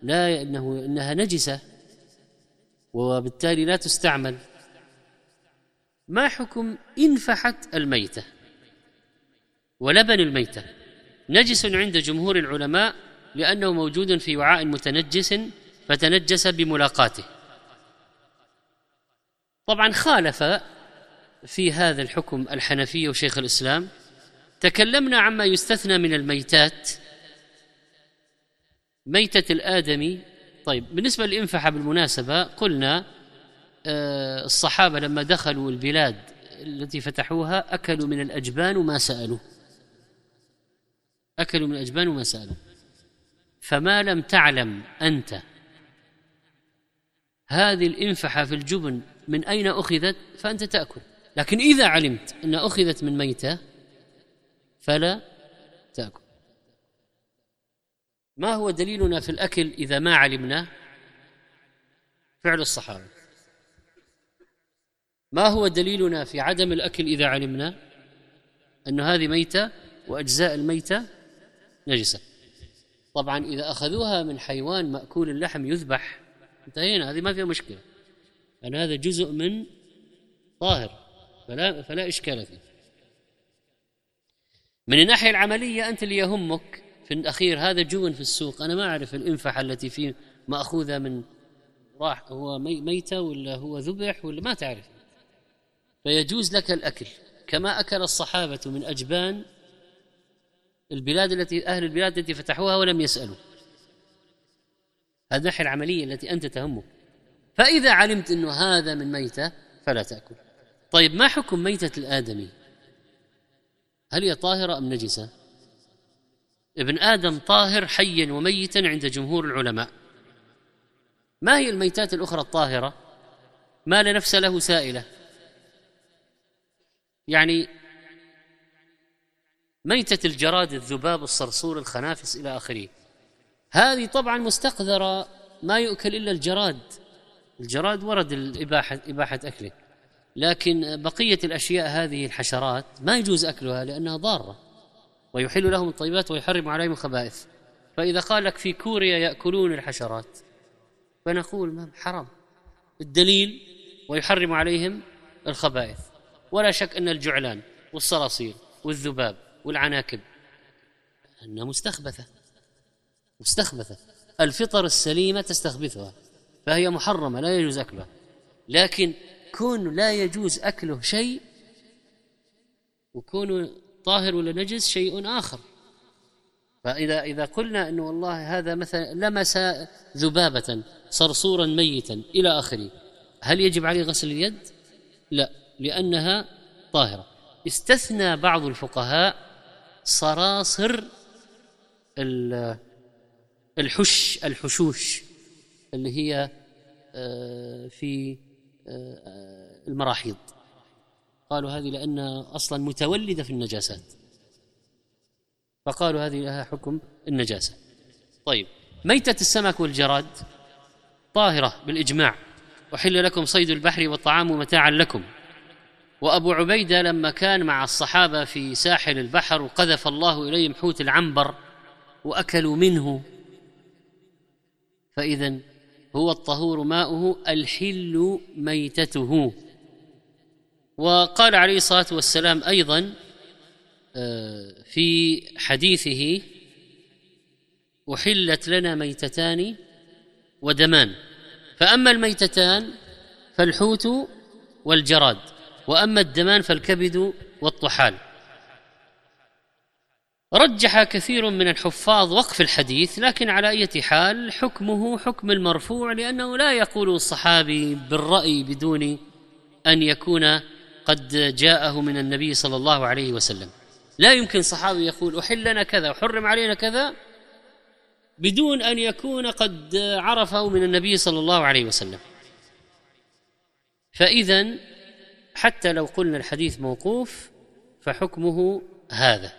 نجسة وبالتالي لا تستعمل. ما حكم إنفحة الميتة ولبن الميتة؟ نجس عند جمهور العلماء لأنه موجود في وعاء متنجس فتنجس بملاقاته. طبعا خالف في هذا الحكم الحنفية وشيخ الإسلام. تكلمنا عما يستثنى من الميتات، ميتة الآدمي. طيب، بالنسبة للإنفحة بالمناسبة قلنا الصحابة لما دخلوا البلاد التي فتحوها أكلوا من الأجبان وما سألوا، أكلوا من الأجبان وما سألوا. فما لم تعلم أنت هذه الإنفحة في الجبن من أين أخذت فأنت تأكل، لكن إذا علمت أن أخذت من ميتة فلا تأكل. ما هو دليلنا في الأكل إذا ما علمنا؟ فعل الصحابة. ما هو دليلنا في عدم الأكل إذا علمنا؟ أن هذه ميتة وأجزاء الميتة نجسة. طبعا إذا أخذوها من حيوان مأكول اللحم يذبح انتهينا، هذه ما فيها مشكلة، لأن هذا جزء من طاهر فلا إشكال فيه. من الناحية العملية أنت اللي يهمك في الأخير هذا جبن في السوق، أنا ما أعرف الإنفحة التي فيه مأخوذة من راح هو ميتة ولا هو ذبح ولا ما تعرف، فيجوز لك الأكل كما أكل الصحابة من أجبان البلاد التي أهل البلاد التي فتحوها ولم يسألوا. هذه الناحية العملية التي أنت تهمك. فإذا علمت أنه هذا من ميتة فلا تأكل. طيب ما حكم ميتة الآدمي؟ هل هي طاهرة أم نجسة؟ ابن آدم طاهر حيا وميتا عند جمهور العلماء. ما هي الميتات الأخرى الطاهرة؟ ما لا نفس له سائلة، يعني ميتة الجراد، الذباب، الصرصور، الخنافس إلى آخره، هذه طبعا مستقذرة ما يؤكل إلا الجراد ورد إباحة أكله، لكن بقية الأشياء هذه الحشرات ما يجوز أكلها لأنها ضارة، ويحل لهم الطيبات ويحرم عليهم الخبائث. فإذا قال لك في كوريا يأكلون الحشرات فنقول ما حرام، الدليل ويحرم عليهم الخبائث. ولا شك أن الجعلان والصراصير والذباب والعناكب أنها مستخبثة، الفطر السليمة تستخبثها، فهي محرمة لا يجوز أكلها. لكن كون لا يجوز أكله شيء وكون طاهر ولا نجس شيء آخر. فإذا قلنا أنه والله هذا مثلا لمس ذبابة صرصورا ميتا إلى آخره، هل يجب عليه غسل اليد؟ لا، لأنها طاهرة. استثنى بعض الفقهاء صراصر الحشوش اللي هي في المراحيض، قالوا هذه لأنها أصلا متولدة في النجاسات، فقالوا هذه لها حكم النجاسة. طيب ميتة السمك والجراد طاهرة بالإجماع، وحل لكم صيد البحر والطعام متاعا لكم. وأبو عبيدة لما كان مع الصحابة في ساحل البحر وقذف الله إليهم حوت العنبر وأكلوا منه، فإذن هو الطهور ماؤه الحل ميتته. وقال عليه الصلاة والسلام أيضا في حديثه أحلت لنا ميتتان ودمان، فأما الميتتان فالحوت والجراد، وأما الدمان فالكبد والطحال. رجح كثير من الحفاظ وقف الحديث، لكن على أي حال حكمه حكم المرفوع، لأنه لا يقول الصحابي بالرأي بدون أن يكون قد جاءه من النبي صلى الله عليه وسلم. لا يمكن صحابي يقول أحل لنا كذا وحرم علينا كذا بدون أن يكون قد عرفه من النبي صلى الله عليه وسلم. فإذن حتى لو قلنا الحديث موقوف فحكمه هذا.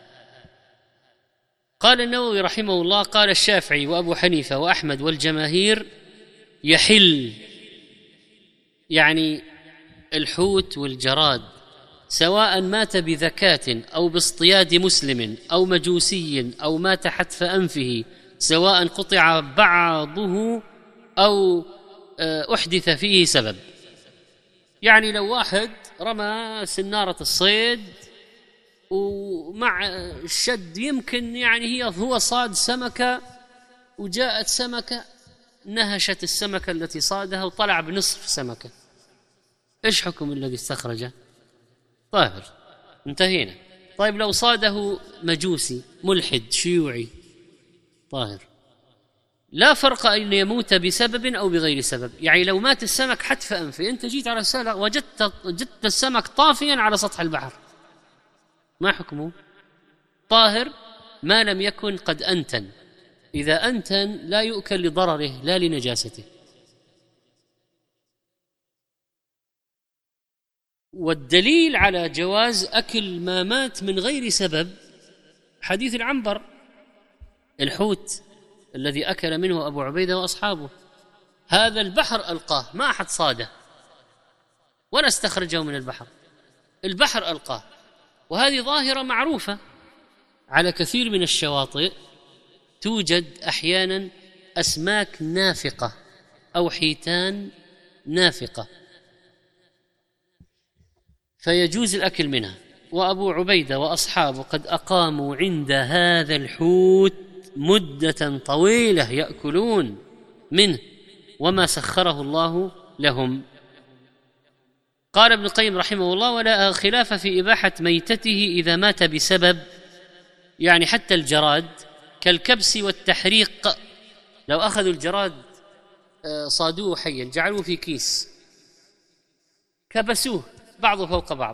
قال النووي رحمه الله: قال الشافعي وأبو حنيفة وأحمد والجماهير يحل، يعني الحوت والجراد سواء مات بذكاة أو باصطياد مسلم أو مجوسي أو مات حتف أنفه، سواء قطع بعضه أو أحدث فيه سبب. يعني لو واحد رمى سنارة الصيد ومع الشد يمكن يعني هو صاد سمكة وجاءت سمكة نهشت السمكة التي صادها وطلع بنصف سمكة، إيش حكم الذي استخرجه؟ طاهر، انتهينا. طيب لو صاده مجوسي ملحد شيوعي طاهر. لا فرق أن يموت بسبب أو بغير سبب. يعني لو مات السمك حتف أنفه، أنت جيت على السلة وجدت السمك طافيا على سطح البحر، ما حكمه؟ طاهر ما لم يكن قد أنتن. إذا أنتن لا يؤكل لضرره لا لنجاسته. والدليل على جواز أكل ما مات من غير سبب حديث العنبر، الحوت الذي أكل منه أبو عبيدة وأصحابه. هذا البحر ألقاه، ما أحد صاده ولا استخرجه من البحر، البحر ألقاه. وهذه ظاهرة معروفة على كثير من الشواطئ، توجد أحيانا أسماك نافقة أو حيتان نافقة فيجوز الأكل منها. وأبو عبيدة وأصحابه قد أقاموا عند هذا الحوت مدة طويلة يأكلون منه وما سخره الله لهم. قال ابن القيم رحمه الله: ولا خلاف في إباحة ميتته إذا مات بسبب، يعني حتى الجراد كالكبس والتحريق. لو أخذوا الجراد صادوه حيا جعلوه في كيس كبسوه بعضه فوق بعض،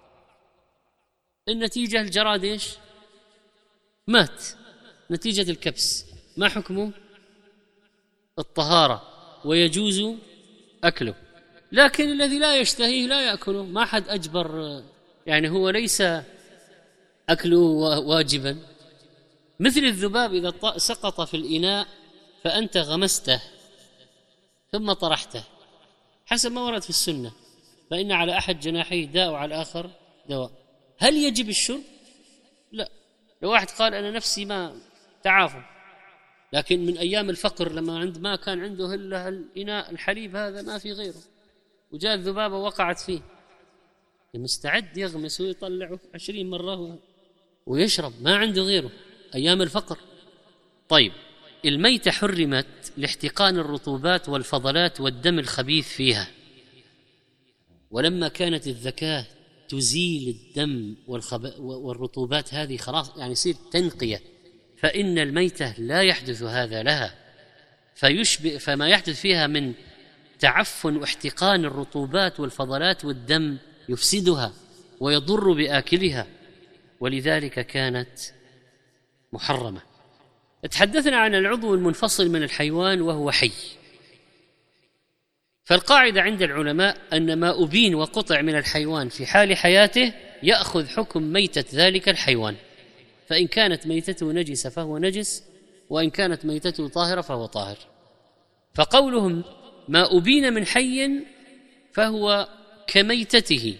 النتيجة الجراد إيش؟ مات نتيجة الكبس. ما حكمه؟ الطهارة ويجوز أكله. لكن الذي لا يشتهيه لا يأكله، ما حد أجبر، يعني هو ليس أكله واجبا. مثل الذباب إذا سقط في الإناء فأنت غمسته ثم طرحته حسب ما ورد في السنة، فإن على أحد جناحيه داء وعلى الآخر دواء. هل يجب الشرب؟ لا. لو واحد قال أنا نفسي ما تعافى، لكن من أيام الفقر لما ما كان عنده إلا الإناء الحليب هذا ما في غيره، وجاء الذبابة وقعت فيه، مستعد يغمس ويطلعه 20 مرة ويشرب، ما عنده غيره، أيام الفقر. طيب، الميتة حرمت لاحتقان الرطوبات والفضلات والدم الخبيث فيها، ولما كانت الذكاة تزيل الدم والرطوبات هذه خلاص، يعني يصير تنقية، فإن الميتة لا يحدث هذا لها، فما يحدث فيها من تعفن واحتقان الرطوبات والفضلات والدم يفسدها ويضر بآكلها، ولذلك كانت محرمة. تحدثنا عن العضو المنفصل من الحيوان وهو حي. فالقاعدة عند العلماء أن ما أبين وقطع من الحيوان في حال حياته يأخذ حكم ميتة ذلك الحيوان، فإن كانت ميتته نجسة فهو نجس، وإن كانت ميتته طاهرة فهو طاهر. فقولهم ما أبين من حي فهو كميتته.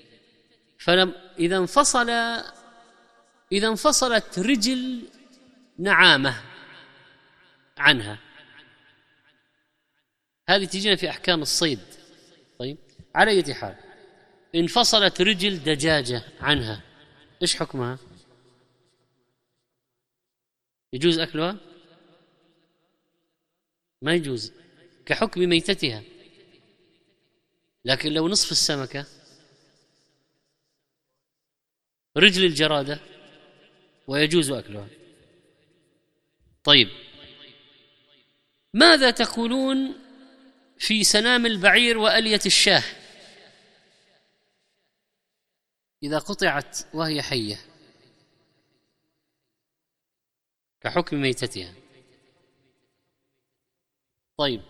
إذا انفصلت رجل نعامة عنها، هذه تجينا في أحكام الصيد. طيب، على أي حال انفصلت رجل دجاجة عنها، إيش حكمها؟ يجوز أكلها؟ ما يجوز، كحكم ميتتها. لكن لو نصف السمكة، رجل الجرادة، ويجوز أكلها. طيب، ماذا تقولون في سنام البعير وألية الشاه إذا قطعت وهي حية كحكم ميتتها؟ طيب،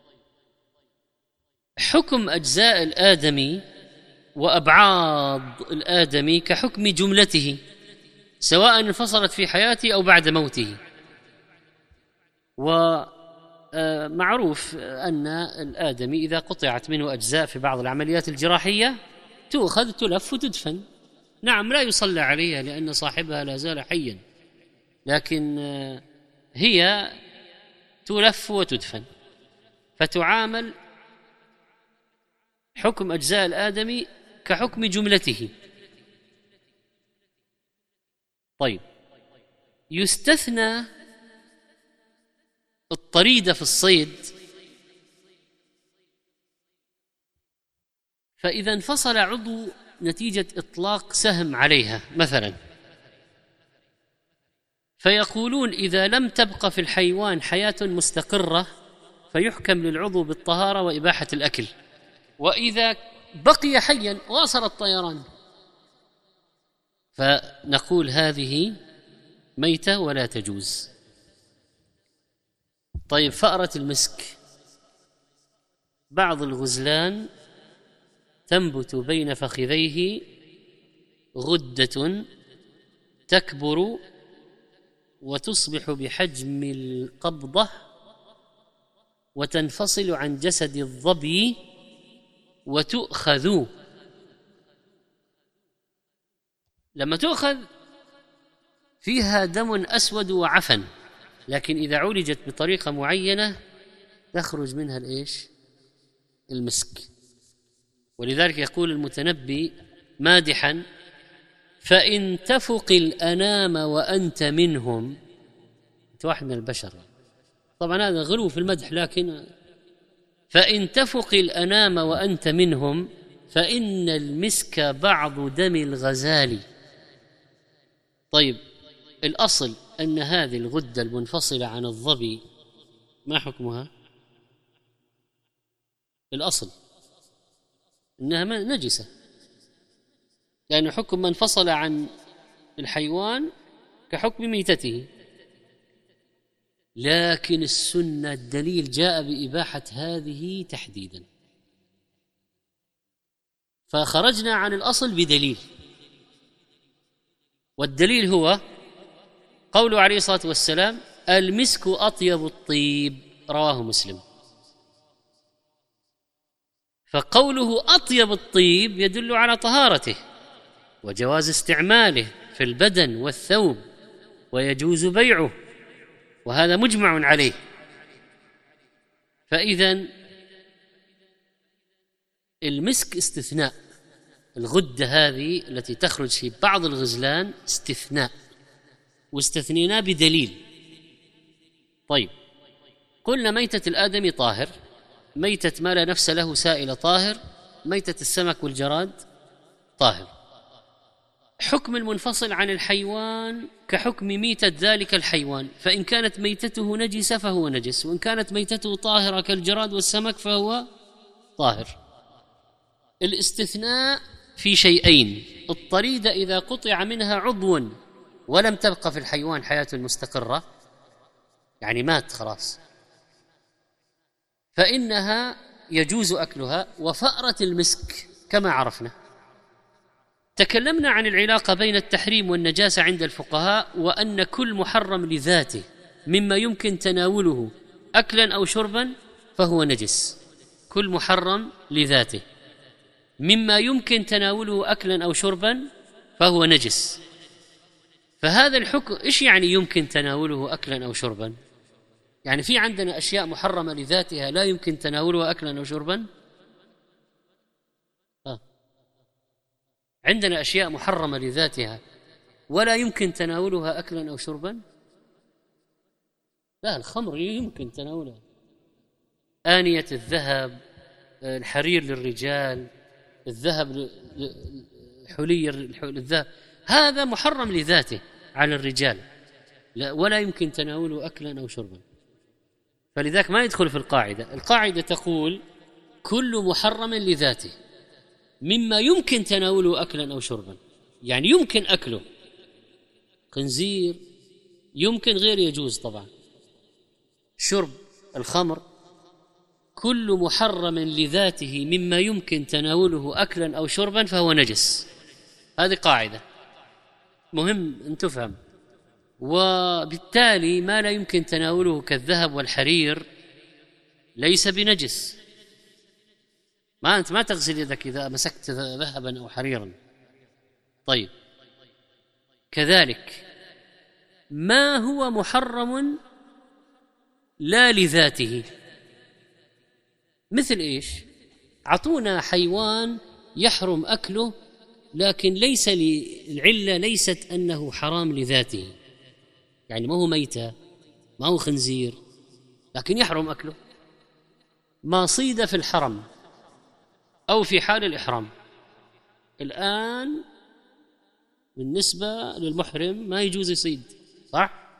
حكم أجزاء الآدمي وأبعاض الآدمي كحكم جملته، سواء انفصلت في حياته أو بعد موته. ومعروف أن الآدمي إذا قطعت منه أجزاء في بعض العمليات الجراحية تؤخذ تلف وتدفن. نعم، لا يصلى عليها لأن صاحبها لا زال حيا، لكن هي تلف وتدفن، فتعامل حكم أجزاء الآدمي كحكم جملته. طيب، يستثنى الطريدة في الصيد، فإذا انفصل عضو نتيجة إطلاق سهم عليها مثلا، فيقولون إذا لم تبق في الحيوان حياة مستقرة فيحكم للعضو بالطهارة وإباحة الأكل، وإذا بقي حيا واصل الطيران فنقول هذه ميتة ولا تجوز. طيب، فأرة المسك، بعض الغزلان تنبت بين فخذيه غدة تكبر وتصبح بحجم القبضة وتنفصل عن جسد الظبي وتؤخذ. لما تؤخذ فيها دم أسود وعفن، لكن إذا عولجت بطريقة معينة تخرج منها المسك. ولذلك يقول المتنبي مادحا: فإن تفق الأنام وأنت منهم، أنت واحد من البشر. طبعا هذا غلو في المدح، لكن فإن تفق الأنام وأنت منهم فإن المسك بعض دم الغزال. طيب، الأصل أن هذه الغدة المنفصلة عن الظبي ما حكمها؟ الأصل إنها نجسة، لأن حكم من انفصل عن الحيوان كحكم ميتته. لكن السنة الدليل جاء بإباحة هذه تحديدا، فخرجنا عن الأصل بدليل، والدليل هو قوله عليه الصلاة والسلام: المسك أطيب الطيب، رواه مسلم. فقوله أطيب الطيب يدل على طهارته وجواز استعماله في البدن والثوب، ويجوز بيعه، وهذا مجمع عليه. فإذن المسك استثناء، الغدة هذه التي تخرج في بعض الغزلان استثناء، واستثنينا بدليل. طيب، قلنا ميتة الآدمي طاهر، ميتة ما لا نفس له سائل طاهر، ميتة السمك والجراد طاهر. حكم المنفصل عن الحيوان كحكم ميتة ذلك الحيوان، فإن كانت ميتته نجسة فهو نجس، وإن كانت ميتته طاهرة كالجراد والسمك فهو طاهر. الاستثناء في شيئين: الطريدة إذا قطع منها عضو ولم تبقى في الحيوان حياة مستقرة، يعني مات خلاص، فإنها يجوز أكلها. وفأرة المسك كما عرفنا. تكلمنا عن العلاقة بين التحريم والنجاسة عند الفقهاء، وأن كل محرم لذاته مما يمكن تناوله أكلا أو شربا فهو نجس. كل محرم لذاته مما يمكن تناوله أكلا أو شربا فهو نجس. فهذا الحكم إيش يعني يمكن تناوله أكلا أو شربا؟ يعني في عندنا أشياء محرمة لذاتها لا يمكن تناولها أكلا أو شربا؟ عندنا أشياء محرمة لذاتها ولا يمكن تناولها أكلا أو شربا؟ لا، الخمر يمكن تناولها، آنية الذهب، الحرير للرجال، الذهب، حلي الذهب، هذا محرم لذاته على الرجال ولا يمكن تناوله أكلا أو شربا. فلذلك ما يدخل في القاعدة. القاعدة تقول كل محرم لذاته مما يمكن تناوله أكلا أو شربا، يعني يمكن أكله، خنزير يمكن، غير يجوز طبعا، شرب الخمر، كل محرم لذاته مما يمكن تناوله أكلا أو شربا فهو نجس. هذه قاعدة مهم أن تفهم. وبالتالي ما لا يمكن تناوله كالذهب والحرير ليس بنجس. أنت ما تغسل يدك إذا مسكت ذهبا أو حريرا. طيب، كذلك ما هو محرم لا لذاته، مثل إيش؟ عطونا حيوان يحرم أكله، لكن ليس العلة ليست أنه حرام لذاته، يعني ما هو ميتة، ما هو خنزير، لكن يحرم أكله. ما صيد في الحرم أو في حال الإحرام، الآن بالنسبة للمحرم ما يجوز يصيد، صح؟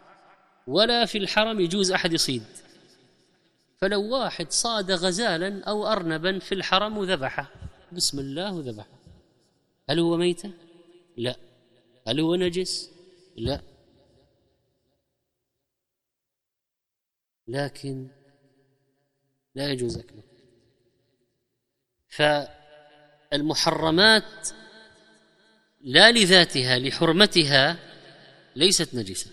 ولا في الحرم يجوز أحد يصيد. فلو واحد صاد غزالا أو أرنبا في الحرم وذبحه بسم الله وذبحه، هل هو ميتة؟ لا. هل هو نجس؟ لا. لكن لا يجوز أكله. فالمحرمات لا لذاتها لحرمتها ليست نجسة.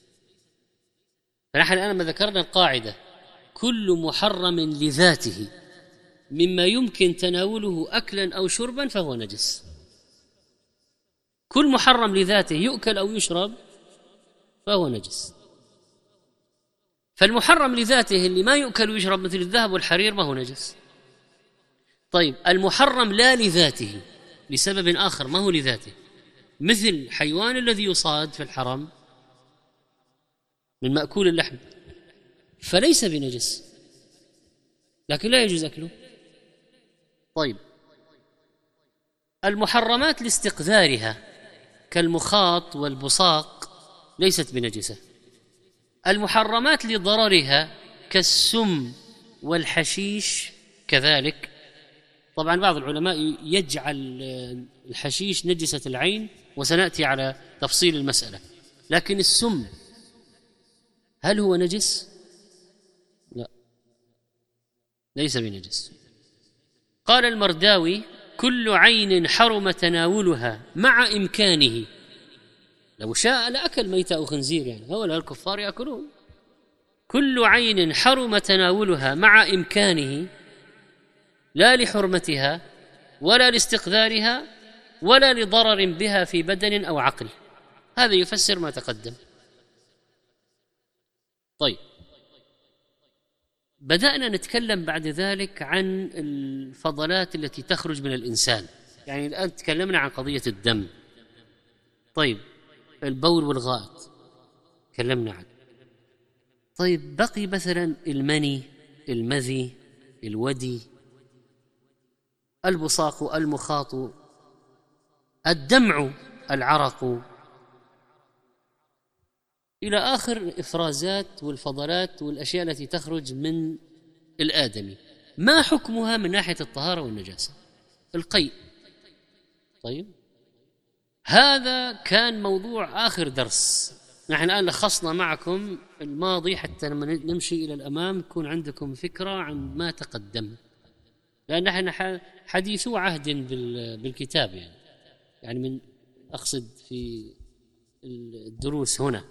فنحن الآن ما ذكرنا القاعدة: كل محرم لذاته مما يمكن تناوله أكلا أو شربا فهو نجس. كل محرم لذاته يؤكل أو يشرب فهو نجس. فالمحرم لذاته اللي ما يؤكل ويشرب مثل الذهب والحرير ما هو نجس. طيب المحرم لا لذاته لسبب آخر ما هو لذاته، مثل الحيوان الذي يصاد في الحرم من مأكول اللحم فليس بنجس لكن لا يجوز أكله. طيب المحرمات لاستقذارها كالمخاط والبصاق ليست بنجسة. المحرمات لضررها كالسم والحشيش كذلك. طبعا بعض العلماء يجعل الحشيش نجسة العين وسنأتي على تفصيل المسألة، لكن السم هل هو نجس؟ لا، ليس بنجس. قال المرداوي: كل عين حرم تناولها مع إمكانه. لو شاء لأكل ميتة أو خنزير، يعني هؤلاء الكفار يأكلون. كل عين حرم تناولها مع إمكانه لا لحرمتها ولا لاستقذارها ولا لضرر بها في بدن أو عقل. هذا يفسر ما تقدم. طيب بدأنا نتكلم بعد ذلك عن الفضلات التي تخرج من الإنسان. يعني الآن تكلمنا عن قضية الدم. طيب البول والغائط تكلمنا عنه. طيب بقي مثلا المني، المذي، الودي، البصاق، المخاط، الدمع، العرق، إلى آخر الإفرازات والفضلات والأشياء التي تخرج من الآدمي. ما حكمها من ناحية الطهارة والنجاسة؟ القيء. طيب هذا كان موضوع آخر درس. نحن الآن لخصنا معكم الماضي حتى لما نمشي إلى الأمام يكون عندكم فكرة عن ما تقدم، لأن نحن حديثو عهد بالكتاب، يعني من أقصد في الدروس هنا.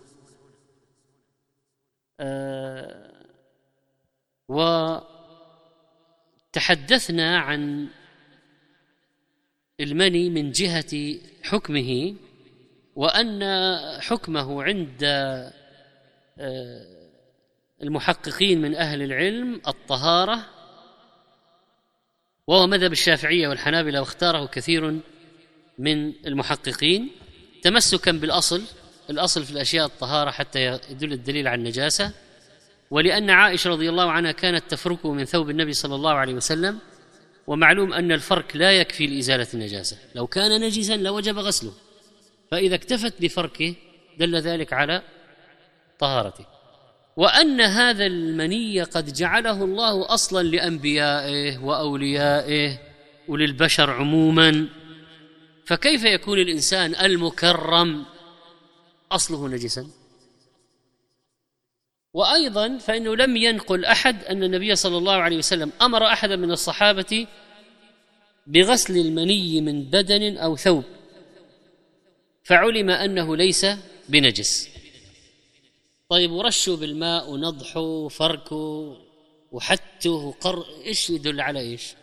وتحدثنا عن المني من جهة حكمه، وأن حكمه عند المحققين من أهل العلم الطهارة، وهو مذهب الشافعية والحنابلة، واختاره كثير من المحققين تمسكا بالأصل. الأصل في الأشياء الطهارة حتى يدل الدليل على النجاسة. ولأن عائشة رضي الله عنها كانت تفركه من ثوب النبي صلى الله عليه وسلم، ومعلوم أن الفرك لا يكفي لإزالة النجاسة، لو كان نجسا لوجب غسله، فإذا اكتفت بفركه دل ذلك على طهارته. وأن هذا المني قد جعله الله أصلا لأنبيائه وأوليائه وللبشر عموما، فكيف يكون الإنسان المكرم أصله نجسا؟ وأيضا فإنه لم ينقل أحد أن النبي صلى الله عليه وسلم أمر أحدا من الصحابة بغسل المني من بدن أو ثوب فعلم أنه ليس بنجس. طيب ورشه بالماء ونضحه وفركه وحته وقر، إيش يدل على إيش؟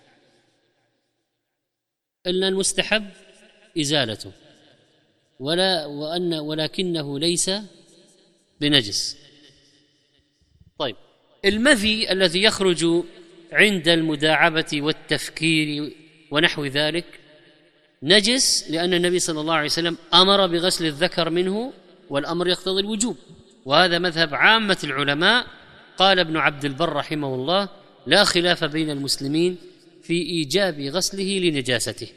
إلا المستحب إزالته ولكنه ليس بنجس. طيب المذي الذي يخرج عند المداعبة والتفكير ونحو ذلك نجس، لأن النبي صلى الله عليه وسلم أمر بغسل الذكر منه، والأمر يقتضي الوجوب، وهذا مذهب عامة العلماء. قال ابن عبد البر رحمه الله: لا خلاف بين المسلمين في إيجاب غسله لنجاسته.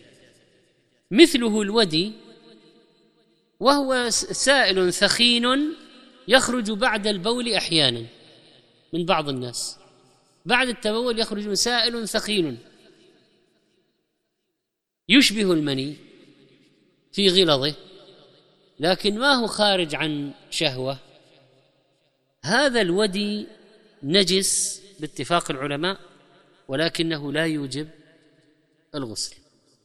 مثله الودي، وهو سائل ثخين يخرج بعد البول أحيانا من بعض الناس، بعد التبول يخرج سائل ثقيل يشبه المني في غلظه، لكن ما هو خارج عن شهوة. هذا الودي نجس باتفاق العلماء، ولكنه لا يوجب الغسل.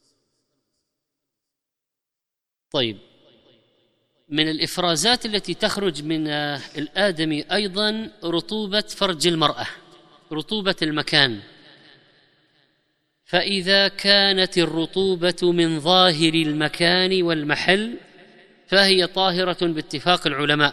طيب، من الإفرازات التي تخرج من الآدمي أيضا رطوبة فرج المرأة، رطوبة المكان. فإذا كانت الرطوبة من ظاهر المكان والمحل فهي طاهرة باتفاق العلماء،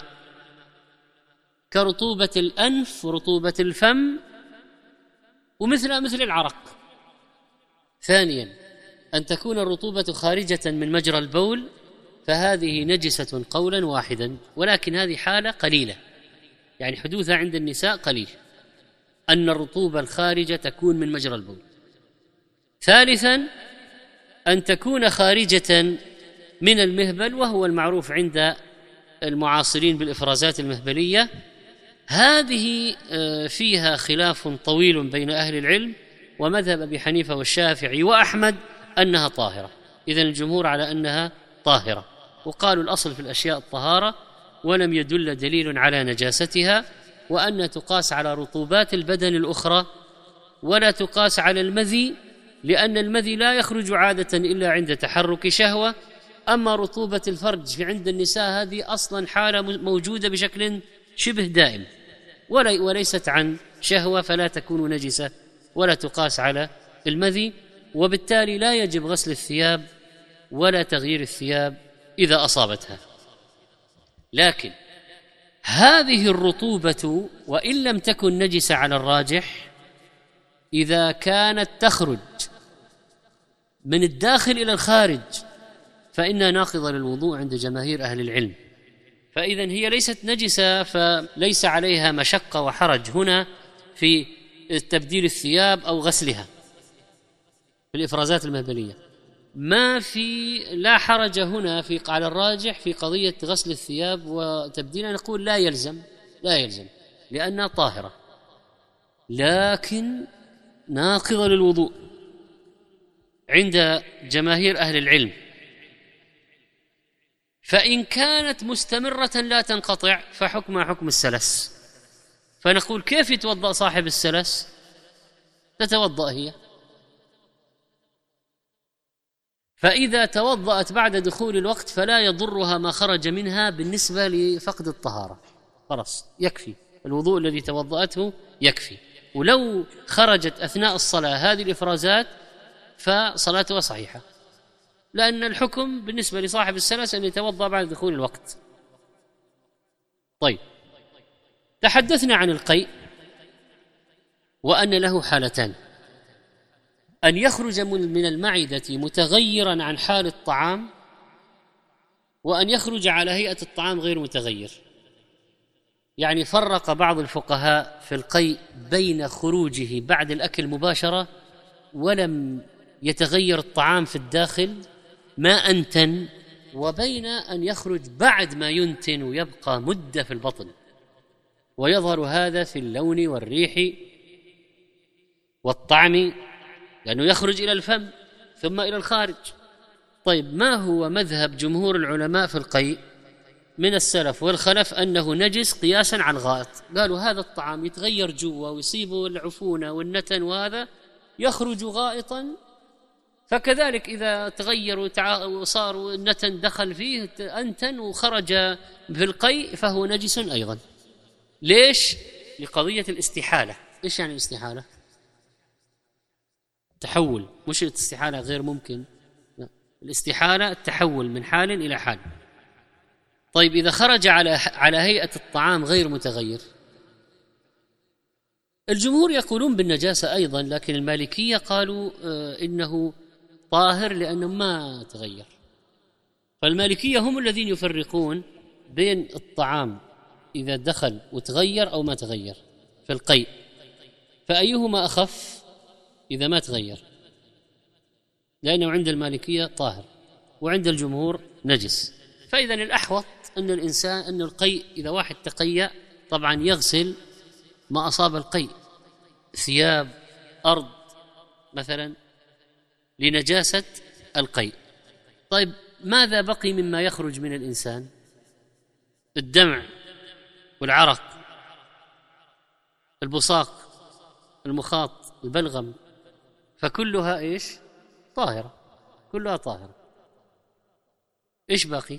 كرطوبة الأنف ورطوبة الفم ومثل العرق. ثانيا، أن تكون الرطوبة خارجة من مجرى البول فهذه نجسة قولا واحدا، ولكن هذه حالة قليلة، يعني حدوثها عند النساء قليل، أن الرطوبة الخارجة تكون من مجرى البول. ثالثا، أن تكون خارجة من المهبل، وهو المعروف عند المعاصرين بالإفرازات المهبلية. هذه فيها خلاف طويل بين أهل العلم، ومذهب أبي حنيفة والشافعي وأحمد أنها طاهرة. إذن الجمهور على أنها طاهرة، وقالوا الأصل في الأشياء الطهارة، ولم يدل دليل على نجاستها، وأن تقاس على رطوبات البدن الأخرى ولا تقاس على المذي، لأن المذي لا يخرج عادة إلا عند تحرك شهوة. أما رطوبة الفرج عند النساء هذه أصلا حالة موجودة بشكل شبه دائم وليست عن شهوة، فلا تكون نجسة ولا تقاس على المذي، وبالتالي لا يجب غسل الثياب ولا تغيير الثياب إذا أصابتها. لكن هذه الرطوبة وإن لم تكن نجسة على الراجح، إذا كانت تخرج من الداخل إلى الخارج فإنها ناقضة للوضوء عند جماهير أهل العلم. فإذا هي ليست نجسة، فليس عليها مشقة وحرج هنا في تبديل الثياب أو غسلها في الإفرازات المهبلية. ما في لا حرج هنا في على الراجح في قضية غسل الثياب وتبديلها، نقول لا يلزم لأنها طاهرة، لكن ناقضة للوضوء عند جماهير أهل العلم. فإن كانت مستمرة لا تنقطع فحكمها حكم السلس، فنقول كيف يتوضأ صاحب السلس؟ تتوضأ هي. فإذا توضأت بعد دخول الوقت فلا يضرها ما خرج منها بالنسبة لفقد الطهارة، خلاص يكفي الوضوء الذي توضأته يكفي. ولو خرجت أثناء الصلاة هذه الإفرازات فصلاتها صحيحة، لأن الحكم بالنسبة لصاحب السلس أن يتوضأ بعد دخول الوقت. طيب، تحدثنا عن القيء وأن له حالتان: أن يخرج من المعدة متغيرا عن حال الطعام، وأن يخرج على هيئة الطعام غير متغير. يعني فرق بعض الفقهاء في القيء بين خروجه بعد الأكل مباشرة ولم يتغير الطعام في الداخل ما أنتن، وبين أن يخرج بعد ما ينتن ويبقى مدة في البطن، ويظهر هذا في اللون والريح والطعم، لأنه يخرج إلى الفم ثم إلى الخارج. طيب، ما هو مذهب جمهور العلماء في القيء من السلف والخلف؟ أنه نجس قياسا على الغائط. قالوا هذا الطعام يتغير جوا ويصيبه العفونة والنتن، وهذا يخرج غائطا، فكذلك إذا تغير وصار النتن دخل فيه أنتن وخرج في القيء فهو نجس أيضا. ليش؟ لقضية الاستحالة. إيش يعني الاستحالة؟ تحول، مش الاستحالة غير ممكن، لا. الاستحالة التحول من حال إلى حال. طيب، إذا خرج على هيئة الطعام غير متغير، الجمهور يقولون بالنجاسة أيضا، لكن المالكية قالوا إنه طاهر لأنه ما تغير. فالمالكية هم الذين يفرقون بين الطعام إذا دخل وتغير أو ما تغير في القيء، فأيهما أخف إذا ما تغير؟ لأنه عند المالكية طاهر وعند الجمهور نجس. فإذا الأحوط أن الإنسان أن القيء إذا واحد تقيأ طبعا يغسل ما أصاب القيء، ثياب، أرض مثلا، لنجاسة القيء. طيب ماذا بقي مما يخرج من الإنسان؟ الدمع والعرق، البصاق، المخاط، البلغم، فكلها إيش؟ طاهرة، كلها طاهرة. إيش باقي؟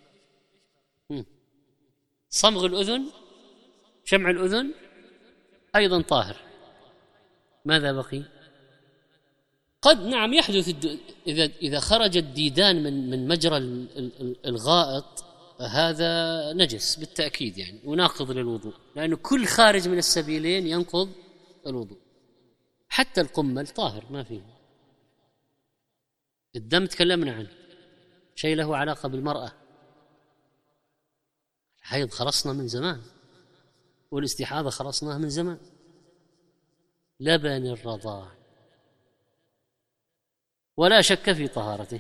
صمغ الأذن، شمع الأذن أيضا طاهر. ماذا بقي؟ قد نعم يحدث إذا خرج الديدان من مجرى الغائط هذا نجس بالتأكيد يعني، وناقض للوضوء، لأنه كل خارج من السبيلين ينقض الوضوء. حتى القمل طاهر ما فيه. الدم تكلمنا عنه، شيء له علاقة بالمرأة. الحيض خلصنا من زمان، والاستحاضة خلصناها من زمان. لبن الرضاع ولا شك في طهارته،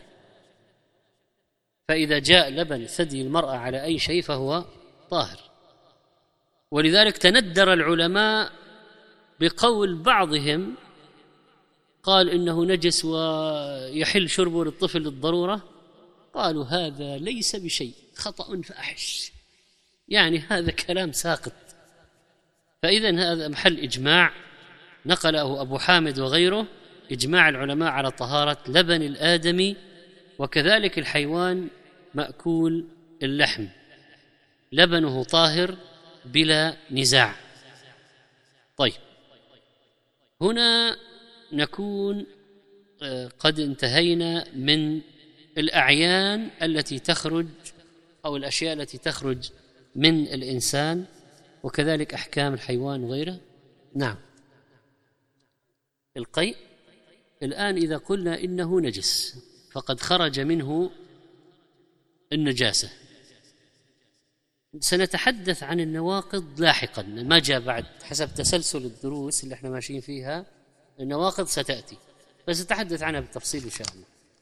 فإذا جاء لبن ثدي المرأة على أي شيء فهو طاهر. ولذلك تندر العلماء بقول بعضهم قال إنه نجس ويحل شربه للطفل للضرورة، قالوا هذا ليس بشيء، خطأ فأحش، يعني هذا كلام ساقط. فإذن هذا محل إجماع نقله أبو حامد وغيره، إجماع العلماء على طهارة لبن الآدمي، وكذلك الحيوان مأكول اللحم لبنه طاهر بلا نزاع. طيب هنا نكون قد انتهينا من الأعيان التي تخرج أو الأشياء التي تخرج من الإنسان، وكذلك أحكام الحيوان وغيره. نعم، القيء الآن إذا قلنا إنه نجس فقد خرج منه النجاسة. سنتحدث عن النواقض لاحقا، ما جاء بعد حسب تسلسل الدروس اللي احنا ماشيين فيها، النواقض ستأتي، بس نتحدث عنها بالتفصيل إن شاء الله.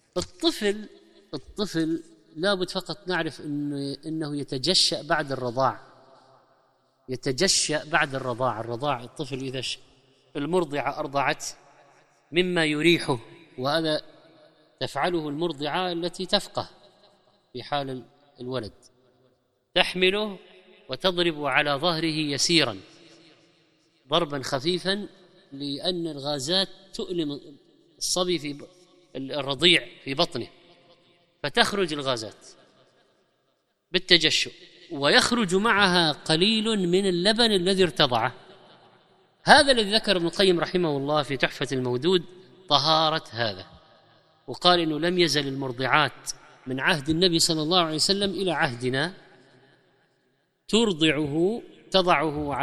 الطفل لابد فقط نعرف إنه يتجشأ بعد الرضاع، يتجشأ بعد الرضاع. الطفل إذا المرضعة أرضعت مما يريحه، وهذا تفعله المرضعة التي تفقه في حال الولد، تحمله وتضرب على ظهره يسيرا ضربا خفيفا، لأن الغازات تؤلم الصبي في الرضيع في بطنه، فتخرج الغازات بالتجشؤ، ويخرج معها قليل من اللبن الذي ارتضعه. هذا الذي ذكر ابن القيم رحمه الله في تحفة المودود طهارة هذا، وقال إنه لم يزل المرضعات من عهد النبي صلى الله عليه وسلم إلى عهدنا ترضعه، تضعه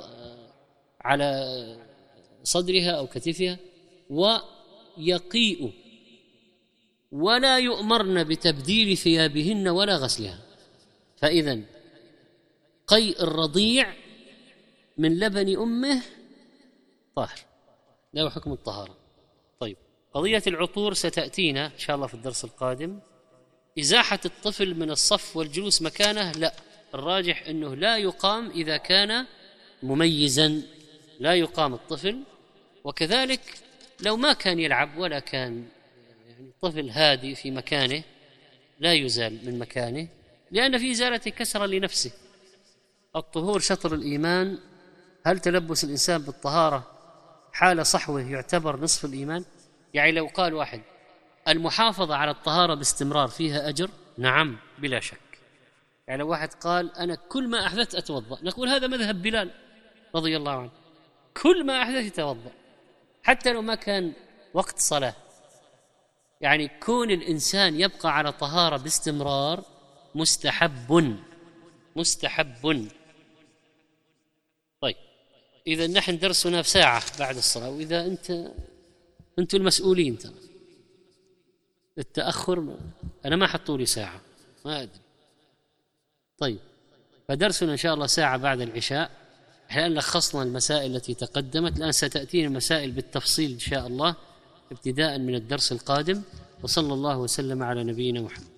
على صدرها أو كتفها ويقيء، ولا يؤمرن بتبديل ثيابهن ولا غسلها. فإذن قيء الرضيع من لبن أمه طاهر، له حكم الطهارة. طيب قضية العطور ستأتينا إن شاء الله في الدرس القادم. إزاحة الطفل من الصف والجلوس مكانه، لا، الراجح أنه لا يقام إذا كان مميزا، لا يقام الطفل. وكذلك لو ما كان يلعب ولا كان يعني طفل هادي في مكانه لا يزال من مكانه، لأن في إزالة كسرة لنفسه. الطهور شطر الإيمان. هل تلبس الإنسان بالطهارة حال صحوه يعتبر نصف الإيمان؟ يعني لو قال واحد المحافظة على الطهارة باستمرار فيها أجر، نعم بلا شك. يعني لو واحد قال أنا كل ما أحدث أتوضأ، نقول هذا مذهب بلال رضي الله عنه، كل ما أحدث يتوضأ حتى لو ما كان وقت صلاة. يعني كون الإنسان يبقى على طهارة باستمرار مستحب. طيب إذا نحن درسنا في ساعة بعد الصلاة، وإذا أنتم المسؤولين ترى التأخر، أنا ما حطوا لي ساعة ما أدري. طيب فدرسنا إن شاء الله ساعة بعد العشاء. احنا لخصنا المسائل التي تقدمت، الآن ستأتينا المسائل بالتفصيل إن شاء الله ابتداء من الدرس القادم. وصلى الله وسلم على نبينا محمد.